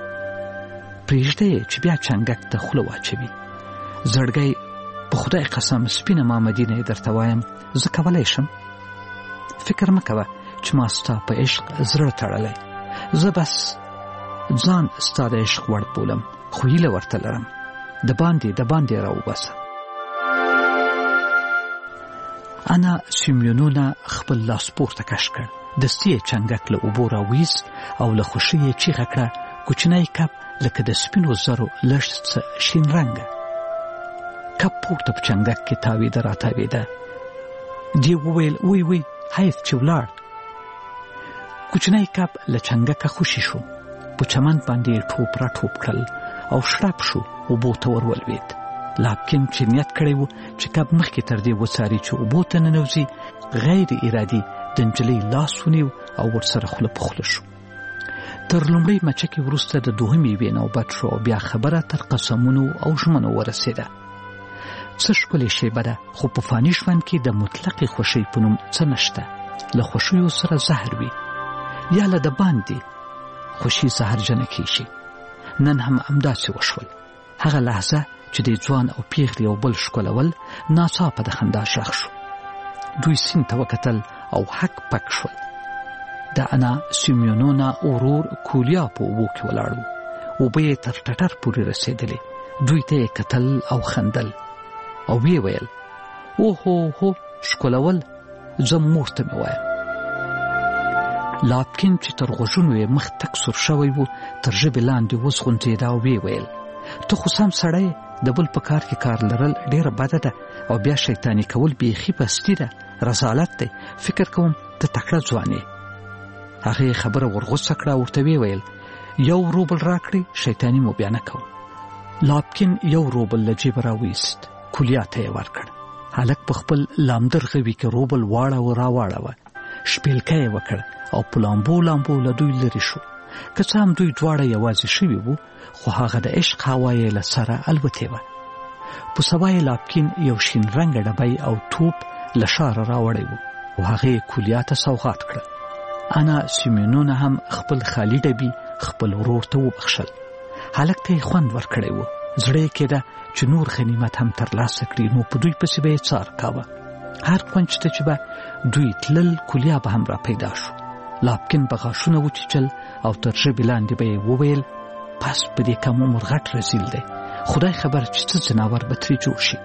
پرېږده یې چې بیا چنګک ته خوله واچوي. زړګی په خدای قسم سپینه مامدینه یې درته وایم، زه کولی شم. فکر مه کوه چې ما ستا په عشق زړه تړلی. زه بس ځان ستا د عشق وړ بولم، خو هیله ورته لرم. د باندې راوباسه. انا سیمیونونا خپل لاس پورته کش کړ. دستي یې چنګک له اوبو راویست او له خوښۍ یې چیغه کړه: کوچنی کب لکه د سپینو زرو لږ څه شین رنګه. کب پورته په چنګک کې تاویده راتاویده. دی وویل: وی حیف چې ولاړ. کوچنی کب له چنګکه خوشي شو. په چمن باندې ټوپ را ټوپ کړل او شړپ شو اوبو ته ورولوېد. لابکن چې نیت کړی و چې کب مخکې تر دې وڅاري چې اوبو ته ننوځي، غیر ارادي د نجلۍ لاس ونیو او ورسره خوله په خوله شو. تر لومړۍ مچکې وروسته د دوهمې یوې نوبت شو او بیا خبره تر قسمونو او ژمنو ورسېده. څه ښکلې شیبه ده، خو په فاني ژوند کې د مطلقې خوښۍ په نوم څه نشته. له خوښیو سره زهر وي یا له د باندې خوشي زهرجنه کیږي. نن هم همداسې وشول. هغه لحظه چې د ځوان او پیغلې او بل ښکلول ناڅاپه د خندا شاخ شو. دوی سیند ته وکتل او حک پک شول. د انا سیمیونونا ورور کولیا په اوبو کې ولاړ و. اوبه یې تر ټټر پورې رسېدلې. دوی ته یې کتل او خندل او ویې ویل اوهو هو ښکلول زه مور ته مې وایم. لابکن چې تر غوږونو یې مخ تک سور شوی و تر ژبې لاندې وزغونځېده او ویې ویل ته خو سم سړی، د بل په کار کې کار لرل ډېره بده ده او بیا شیطاني کول بیخي پستي ده، رسالت دی. فکر کوم ته تکړه ځوان یې. هغې خبره ورغوڅه کړه او ورته ویې ویل یو روبل راکړې، شیطاني مو بیا نه کوم. لابکن یو روبل له جیبه راویست، کولیا ته یې ورکړ. هلک په خپل لامدر غوي کې روبل واړه راواړوه، شپېلکه یې وکړ او په لامبو لامبو له دوی لرې شو. که څه هم دوی دواړه یوازې شوي وو، خو هغه د عشق هوا یې له سره الوتې وه. په سبا یې لابکین یو شین رنګه ډبی او توپ له ښاره راوړی و او هغې کولیا ته سوغات کړه. انا سیمیونونا هم خپل خالي ډبي خپل ورور ته وبخښل. هلک ته یې خوند ورکړی و. زړه یې کېده چې نور غنیمت هم ترلاسه کړي، نو په دوی پسې به یې څار کاوه. هر کونج ته چې به دوی تلل، کولیا به هم را پیدا شو. لابکن به غاښونه وچیچل او تر ژبې لاندې به یې وویل پس په دې کم عمر غټ رزیل دی، خدای خبر چې څه ځناور به ترې جوړ شي.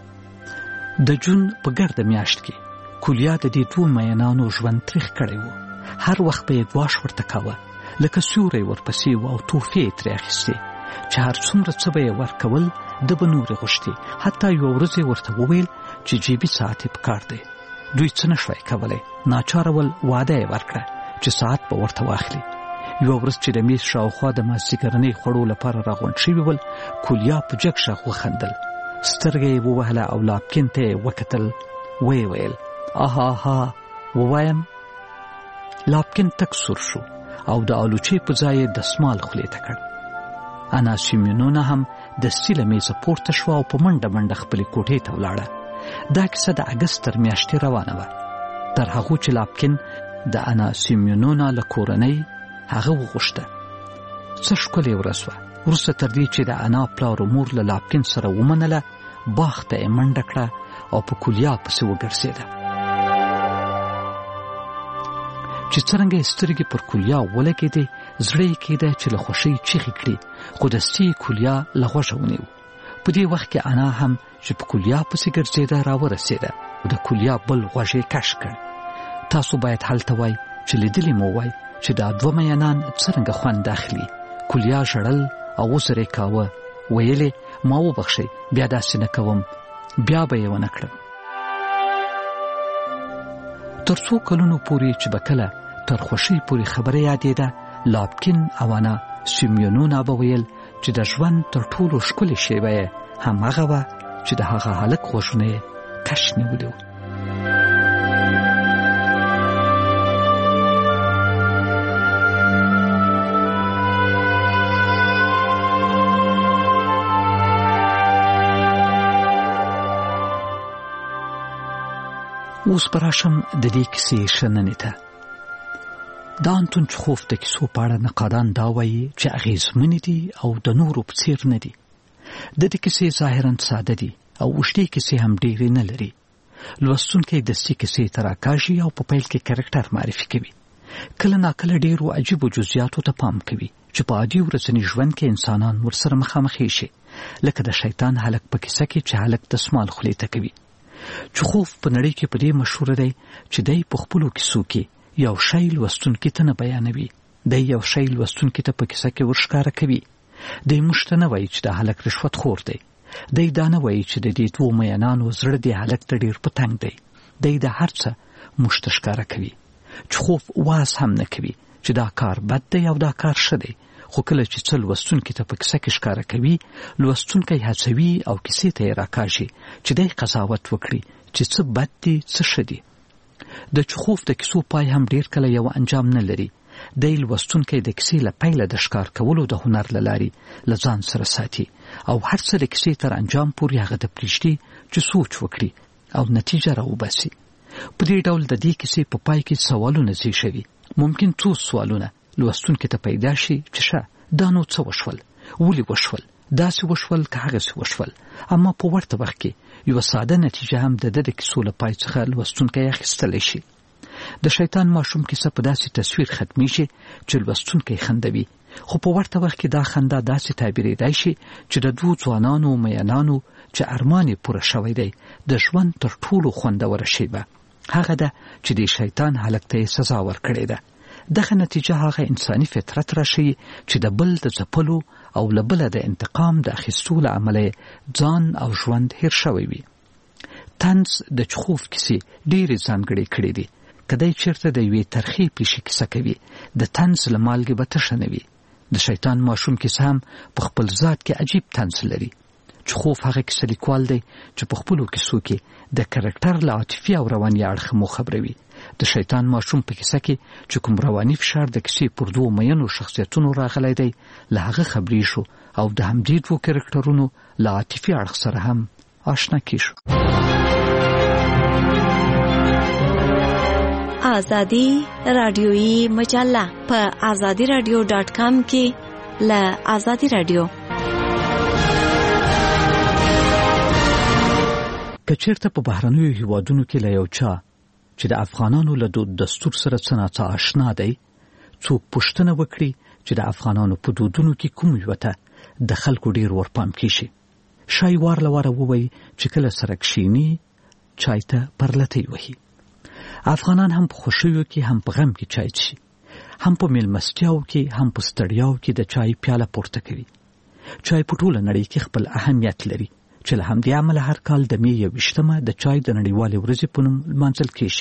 د جون په ګرده میاشت کې کولیا د دې دوو مینانو ژوند تریخ کړی و. هر وخت به یې ګواښ ورته کاوه، لکه سیوری ورپسې و او تحفې یې ترې اخیستې چې هر څومره څه به یې ورکول ده به نورې غوښتې. حتی یوه ورځ یې ورته وویل چې جیبي ساعت یې پکار دی. دوی څه نشوای کولی، ناچاره ول واده یې ورکړه چې ساعت به ورته واخلي. یوه ورځ چې د میز شاوخوا د مازدیګرنۍ خوړو لپاره راغونډ شوي ول، کولیا په جګ غږ وخندل. سترګه یې ووهله او لابکن ته یې وکتل. ویې ویل آها ووایم. لابکن تک سور شو او د آلوچې په ځای یې دسمال خولې ته کړ. انا سیمیونونا هم دستي له میزه پورته شوه او په منډه منډه خپلې کوټې ته ولاړه. دا کیسه د اګست تر میاشتې روانه وه، تر هغو چې لابکن د انا سیمیونونا له کورنۍ هغه وغوښته. څه ښکلې ورځ وه. وروسته تر دې چې د انا پلار او مور له لابکن سره ومنله، باغ ته یې منډه کړه او په کولیا پسې وګرځېده. چې څرنګه یې سترګې پر کولیا ولګېدې، زړه یې کېده چې له خوښۍ چیغې کړي، خو دستي یې کولیا له غوږه ونیو. په دې وخت کې انا هم چې په کولیا پسې ګرځېده راورسېده او د کولیا بل غوږ یې کش کړ. تاسو باید هلته وای چې لیدلي مو وای چې دا دوه مینان څرنګه خوند اخلي. کولیا ژړل او وزر یې کاوه. ویلې ما وبخښئ، بیا داسې نه کوم. بیا به یې ونه کړم. تر څو کلونو پورې چې به کله تر خوښۍ پورې خبره یادېده، لابکن او انا سیمیونونا به ویل چې د ژوند تر ټولو ښکلې شیبه یې همهغه وه چې د هغه هلک غوږونه یې کش نیولي وو. اوس به راشم د دې کیسې شننې ته. د انتون چخوف د کیسو په اړه نقادان دا وایي چې اغېزمنې دي او د نورو په څېر نه دي. د دې کیسې ظاهراً ساده دي او اوږدې کیسې هم ډېرې نه لري. لوستونکی دستي کیسې ته راکاږي او په پیل کې کرکټر معرفي کوي. کله ناکله ډېرو عجیبو جزئیاتو ته پام کوي چې په عادي ورځني ژوند کې انسانان ورسره مخامخ شي، لکه د شیطان هلک په کیسه کې چې هلک دسمال خولې ته کوي. چخوف په نړۍ کې په دې مشهور دی چې دی په خپلو کیسو کې یو شی لوستونکي ته نه بیانوي. دی یو شی لوستونکي ته په کیسه کې ورښکاره کوي. دی موږ ته نه وایي چې دا هلک رشوت خور دی. دی دا نه وایي چې د دې دوو مینانو زړه دې هلک ته ډېر په تنګ دی. دی د هر څه موږ ته ښکاره کوي. چخوف واز هم نه کوي چې دا کار بد دی او دا کار ښه دی، خو کله چې څه لوستونکي ته په کیسه کې ښکاره کوي لوستونکی هڅوي او کیسې ته یې راکاږي چې دی قضاوت وکړي چې څه بد دي څه ښه دي. د چخوف د کیسو پای هم ډیر کله یو انجام نه لري. دی لوستونکی د کیسې له پیله د ښکار کولو د هنر له لارې له ځان سره ساتي او هر څه د کیسې تر انجام پورې هغه د پرېږدي چې سوچ وکړي او نتیجه راوباسي. په دې ډول د دې کیسې په پای کې سوالونه زیږوي. ممکن څو سوالونه لوستونکي ته پیدا شي چې ښه دا نو څه وشول، ولې وشول، داسې وشول که هغسې وشول. اما په ورته وخت کې یوه ساده نتیجه هم د کیسو له پای څخه لوستونکی اخیستلی شي. د شیطان ماشوم کیسه په داسې تصویر ختمیږي چې لوستونکی خندوي، خو په ورته وخت کې دا خندا داسې تعبیریدای شي چې د دوو ځوانانو مینانو چې ارمان یې پوره شوی دی د ژوند تر ټولو خوندوره شیبه هغه ده چې د شیطان هلک ته یې سزا ورکړې ده. دغه نتیجه هغه انساني فطرت راشي چې د بل د ځپلو او له بله د انتقام د اخیستو له امله ځان او ژوند هیر شوی وي. طنز د چخوف کیسې ډېرې ځانګړې کړې دي. که دی چېرته د یوې ترخې پیښې کیسه کوي د طنز له مالګې به تشه نه وي. د شیطان ماشوم کیسه هم په خپل ذات کې عجیب طنز لري. چخوف هغه کیسه لیکوال دی چې په خپلو کیسو کې د کرکټر له عاطفي او رواني اړخه مو خبروي. د شیطان ماشوم په کیسه کې چې کوم رواني فشار د کیسې پر دوو مینو شخصیتونو راغلی دی له هغه خبرېږو او د همدې دوو کرکټرونو له عاطفي اړخ سره هم آشنا کیږو. آزادی رادیویی مجله په azadiradio.com کې له آزادی رادیو. که چېرته په بهرنیو هیوادونو کې له یو چا چې د افغانانو له دود دستور سره څه ناڅه آشنا دی څوک پوښتنه وکړي چې د افغانانو په دودونو کې کوم یوه ته د خلکو ډېر ورپام کېږي شای وار له واره ووایي چې کله سره کښېني چای ته پرلتۍ وهي. افغانان هم په خوښیو کې هم په غم کې چای څښي، هم په میلمستیاو کې هم په ستړیاو کې د چای پیاله پورته کوي. چای په ټوله نړۍ کې خپل اهمیت لري چې له همدې امله هر کال د مې 21 د چای د نړیوالې ورځې په نوم لمانځل کېږي.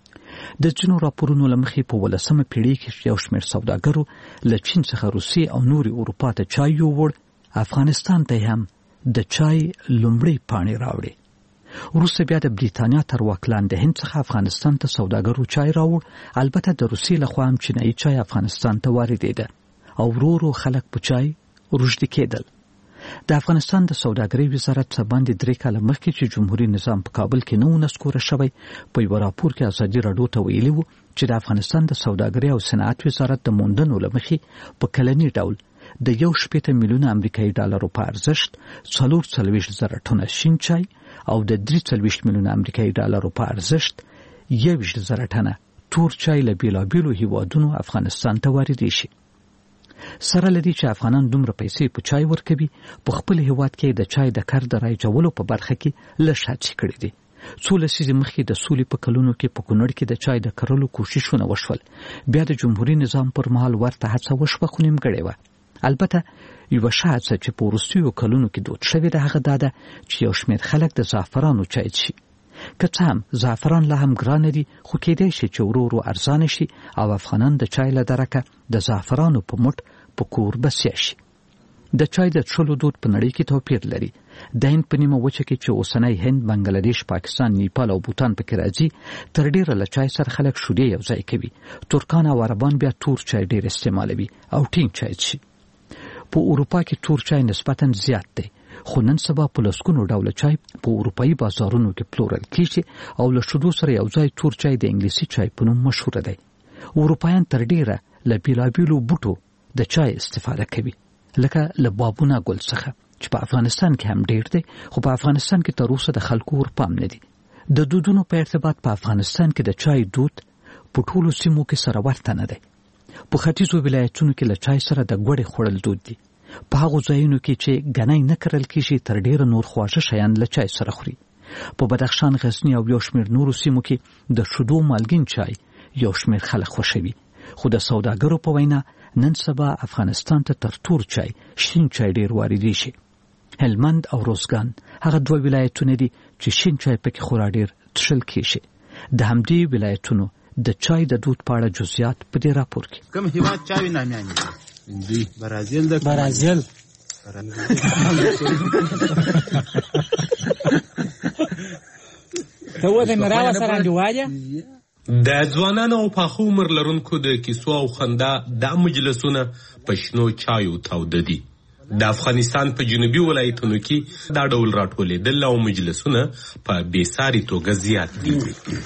د ځینو راپورونو له مخې په 18مه پېړۍ کې یو شمېر سوداګرو له چین څخه روسیې او نورې اروپا ته چای یووړ. افغانستان ته هم د چای لومړۍ پاڼې راوړې. وروسته بیا د بریتانیا تر واک لاندې هند څخه افغانستان ته سوداګرو چای راوړ. البته د روسیې لخوا هم چینایي چای افغانستان ته واردېده او ورو ورو خلک په چای روږدي کېدل. د افغانستان د سوداګرۍ وزارت څخه باندې 3 کاله مخکې چې جمهوریت نظام په کابل کې نه و نسکوره شوی په یو راپور کې ازادي راډیو ته ویلي و چې د افغانستان د سوداګرۍ او صنعت وزارت د موندنو له مخې په کلني ډول د 1.8 میلیونه امریکایي ډالرو په ارزښت 440,000 ټنه شین چای او د 340 میلیونه امریکایي ډالرو په ارزښت 21,000 ټنه تور چای له بیلابیلو هیوادونو افغانستان ته واردې شي. سره لدی چې افغانان دومره پیسې په چای ورکوي په خپل هیواد کې د چای د کار د رایجولو په برخه کې لږ هڅې کړې دي. څو لسیزې مخکې د سولې په کلونو کې په کونړ کې د چای د کرلو کوششونه وشول. بیا د جمهوریت نظام پر مهال ورته هڅه وشوه خو نیمګړې وه. البته یوه ښه هڅه چې په وروستیو کلونو کې دود شوې ده هغه دا ده چې یو شمېر خلک د زعفرانو چای څښي. که څه هم زعفران لا هم ګرانه دي خو کېدای شي چې ورو ورو ارزانه شي او افغانان د چای له درکه د زعفرانو په موټ په کور بسیا شي. د چای د څښلو دود په نړۍ کې توپیر لري. د هند په نیمه وچه کې چې اوسنی هند، بنګلادیش، پاکستان، نیپال او بوتان پکې راځي تر ډیره له چای سره خلک شیدې یو ځای کوي. ترکان او عربان بیا تور چای ډیر استعمالوي او ټینګ چای څښي. په اروپا کې تور چای نسبتاً زیات دی خو نن سبا په لسګونو ډوله چای په اروپایي بازارونو کې پلورل کېږي او له شیدو سره یو ځای تور چای د انګلیسي چای په نوم مشهوره دی. اروپایان تر ډیره له بیلابیلو بوټو د چای استفاده کوي لکه له بابونه ګل څخه چې په افغانستان کې هم ډیر دی خو په افغانستان کې تر اوسه د خلکو ورپام نه دی. د دودونو په ارتباط په افغانستان کې د چای دود په ټولو سیمو کې سره ورته نه دی. په ختیځو ولایتونو کې له چای سره د ګوړې خوړل دود دی. په هغو ځایونو کې چې ګنی نه کرل کېږي تر ډیره نور خواږه شیان له چای سره خوري. په بدخشان، غزني او یو شمېر نورو سیمو کې د شیدو مالګین چای یو شمېر خلک خوښوي. خو د سوداګرو په وینا نن سبا افغانستان ته تر تور چای شین چای ډیر واردې شي. هلمند او روزګان هغه 2 ولایتونه دي چې شین چای پکې خورا ډیر څښل کېږي. د همدې ولایتونو د چای د دود په اړه جزئیات په دې راپور کې. کوم هیواد چای نامیانی برازیل ته و د مراوه سره دیواجه د ځوانانو او پاخه عمر لرونکو د کیسو او خندا د مجلسونه په شنو چایو تاوده دي. د افغانستان په جنوبي ولایتونو کې دا ډول راټولېدل او مجلسونه په بېساري توګه زیات دي.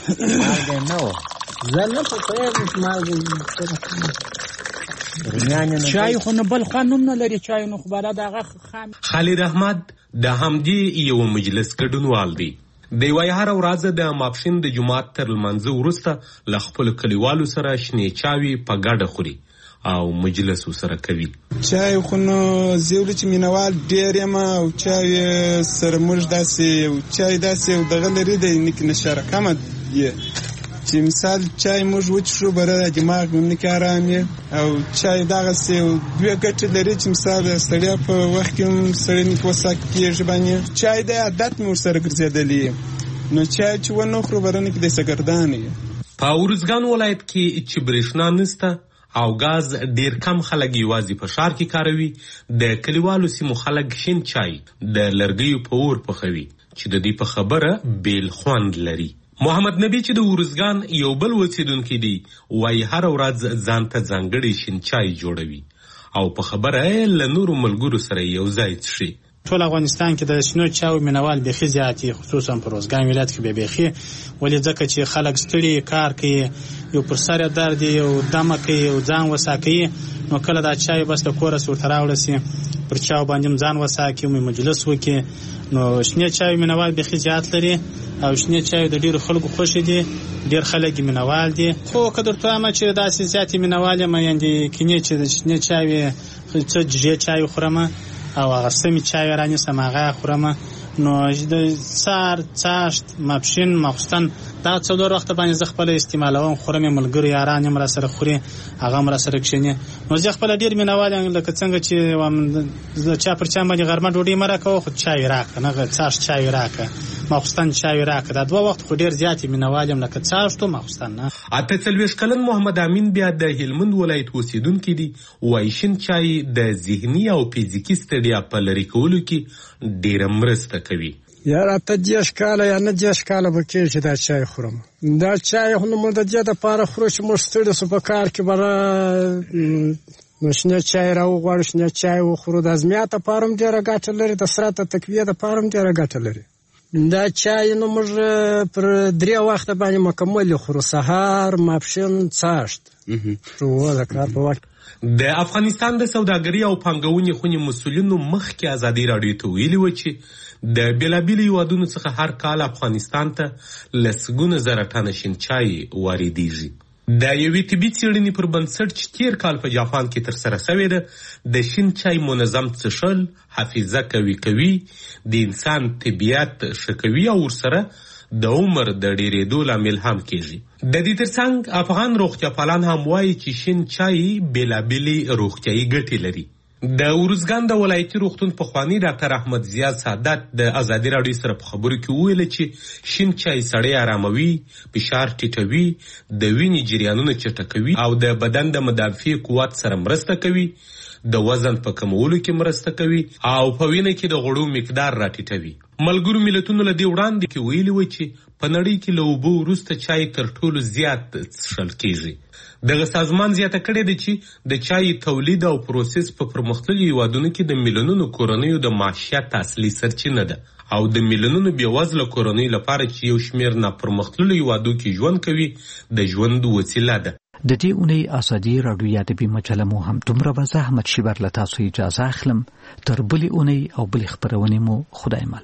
چای خو نه بل خوند هم نه لري، چای نو خو بالا دغه خالد احمد د همدې یو مجلس ګډونوال دی. د یوه هره ورځ د ماپښین د جومات تر لمانځه وروسته له خپلو کلیوالو سره شنې چاوې په ګډه خوري او مجلس ورسره کوي. چای خو نو زه ولې چې مینوال ډېر یم او چای سره موږ داسې چای داسې دغه لري د نیک نشاره کمه دی چې مثال چای موږ وڅښو بره دماغ مې نه کې ارام وي او چای دغسې دوه ګټې لري چې مثال ستړیا په وخت کې هم سړی نیک وساک کېږي باندې چای د عادت مې ورسره ګرځېدلی نو چای چې ونه خورو بره نه کې داسې ګردان وي. په ارزګان ولایت کې چې برېښنا نسته او غاز ډیر کم خلک یوازې په ښار کې کاروي، د کلیوالو سیمو خلک شین چای د لرګیو په اور پخوي چې د دې په خبره بیل خوند لري. محمد نبی چې د ارزګان یو بل اوسیدونکی دی وایي هره ورځ ځان ته ځانګړی شین چای جوړوي او په خبره له نورو ملګرو سره یو ځای څښي. ټول افغانستان کې د شنو چاو مینوال بیخي زیات دي، خصوصا په ارزګان ولایت کې به بیخي، ولې ځکه چې خلک ستړي کار کوي، یو پر سر درد یو دمه کوي او ځان وساکي، نو کله دا چای بس د کوره سورته راوړل سي پر چاو باندې ځان وساکي او مجلس وکي. نو شنه چای مینوال بیخي زیات لري او شنه چای د ډیرو خلکو خوښ دي، ډیر خلک مینوال دي. خو کدر ته ما چې داسې زیات مینوال ما یاندې کینې چې د شنه چای څه جې چای خورم او هغه سمې چای رانه سماغه خورم. نو د سار چاشت ماپښین ماخستان دا څلور وخت باندې ز خپل استعمالوم خورم، ملګری یاران هم را سره خوري، هغه هم را سره کښینی. نو زه خپل ډیر مینوال یم، لکه څنګه چې چا پر چا باندې غرمه ډوډۍ مرکه خو چای راکړه، نه چاشت چای راکړه، ماخستان چای راکړه. دا دوه وخت خو ډیر زیات مینوال یم، لکه چاشت او ماخستان نه. اته 40 کلن محمد امین بیا د هلمند ولایت اوسیدونکی دی، وایي شین چای د ذهني او فزیکي ستړیا په لرې کولو کې ډیره مرسته کوي. یاره ته 10 کاله یا نه 10 کاله به کېږي چې دا چای خورم. دا چای خو موږ د دې دپاره خورو چې موږ ستړي سو په کار کې بره نو شنه چای راوغواړو، شنه چای وخورو. د ازمیات دپاره هم ډېره ګټه لري، د سرعت تقویې دپاره هم ډېره ګټه لري. دا چای نو موږ پر 3 وخته باندې مکمل خورو، سهار ماپښین چاشت د کار په وخت. د افغانستان د سوداګرۍ او پانګونې خونې مسؤلینو مخکې ازادي راډیو ته ویلي و چې د بېلابېلو هیوادونو څخه هر کال افغانستان ته لسګونه زره ټنه شین چای واردېږي. د یوې طبي څېړنې پر بنسټ چې تېر کال په جاپان کې ترسره شوې ده، د شین چای منظم څښل حافظه قوي کوي، د انسان طبیعت ښه کوي او ورسره د عمر د ډېرېدو لامل هم کېږي. د دې ترڅنګ افغان روغتیاپالان هم وایي چې شین چای بېلابېلې روغتیایي ګټې لري. د ارزګان د ولایتي روغتون پخواني ډاکټر احمد زیاد سعادت د ازادي راډیو سره په خبرو کې وویل چې شین چای سړی آراموي، فشار ټیټوي، د وینې جریانونه چټکوي او د بدن د مدافع قوت سره مرسته کوي، د وزن په کمولو کې مرسته کوي او په وینه کې د غوړو مقدار راټیټوي. ملګرو ملتونو له دې وړاندې کې ویلي و چې په نړۍ کې له اوبو وروسته چای تر ټولو زیات څښل کېږي. دغه سازمان زیاته کړې ده چې د چای تولید او پروسس په پرمختللو هیوادونو کې د میلیونونو کورنیو د معیشت اصلي سرچینه ده او د میلیونونو بېوزله کورنیو لپاره چې یو شمېر ناپرمختللو هیوادو کې ژوند کوي د ژوند وسیله ده. د دې اونۍ ازادي راډیو ادبي مجله مو هم دومره به زحمت شیبر له تاسو اجازه اخلم. تر بلې اونۍ او بلې خپرونې مو خدای مل.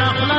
خوله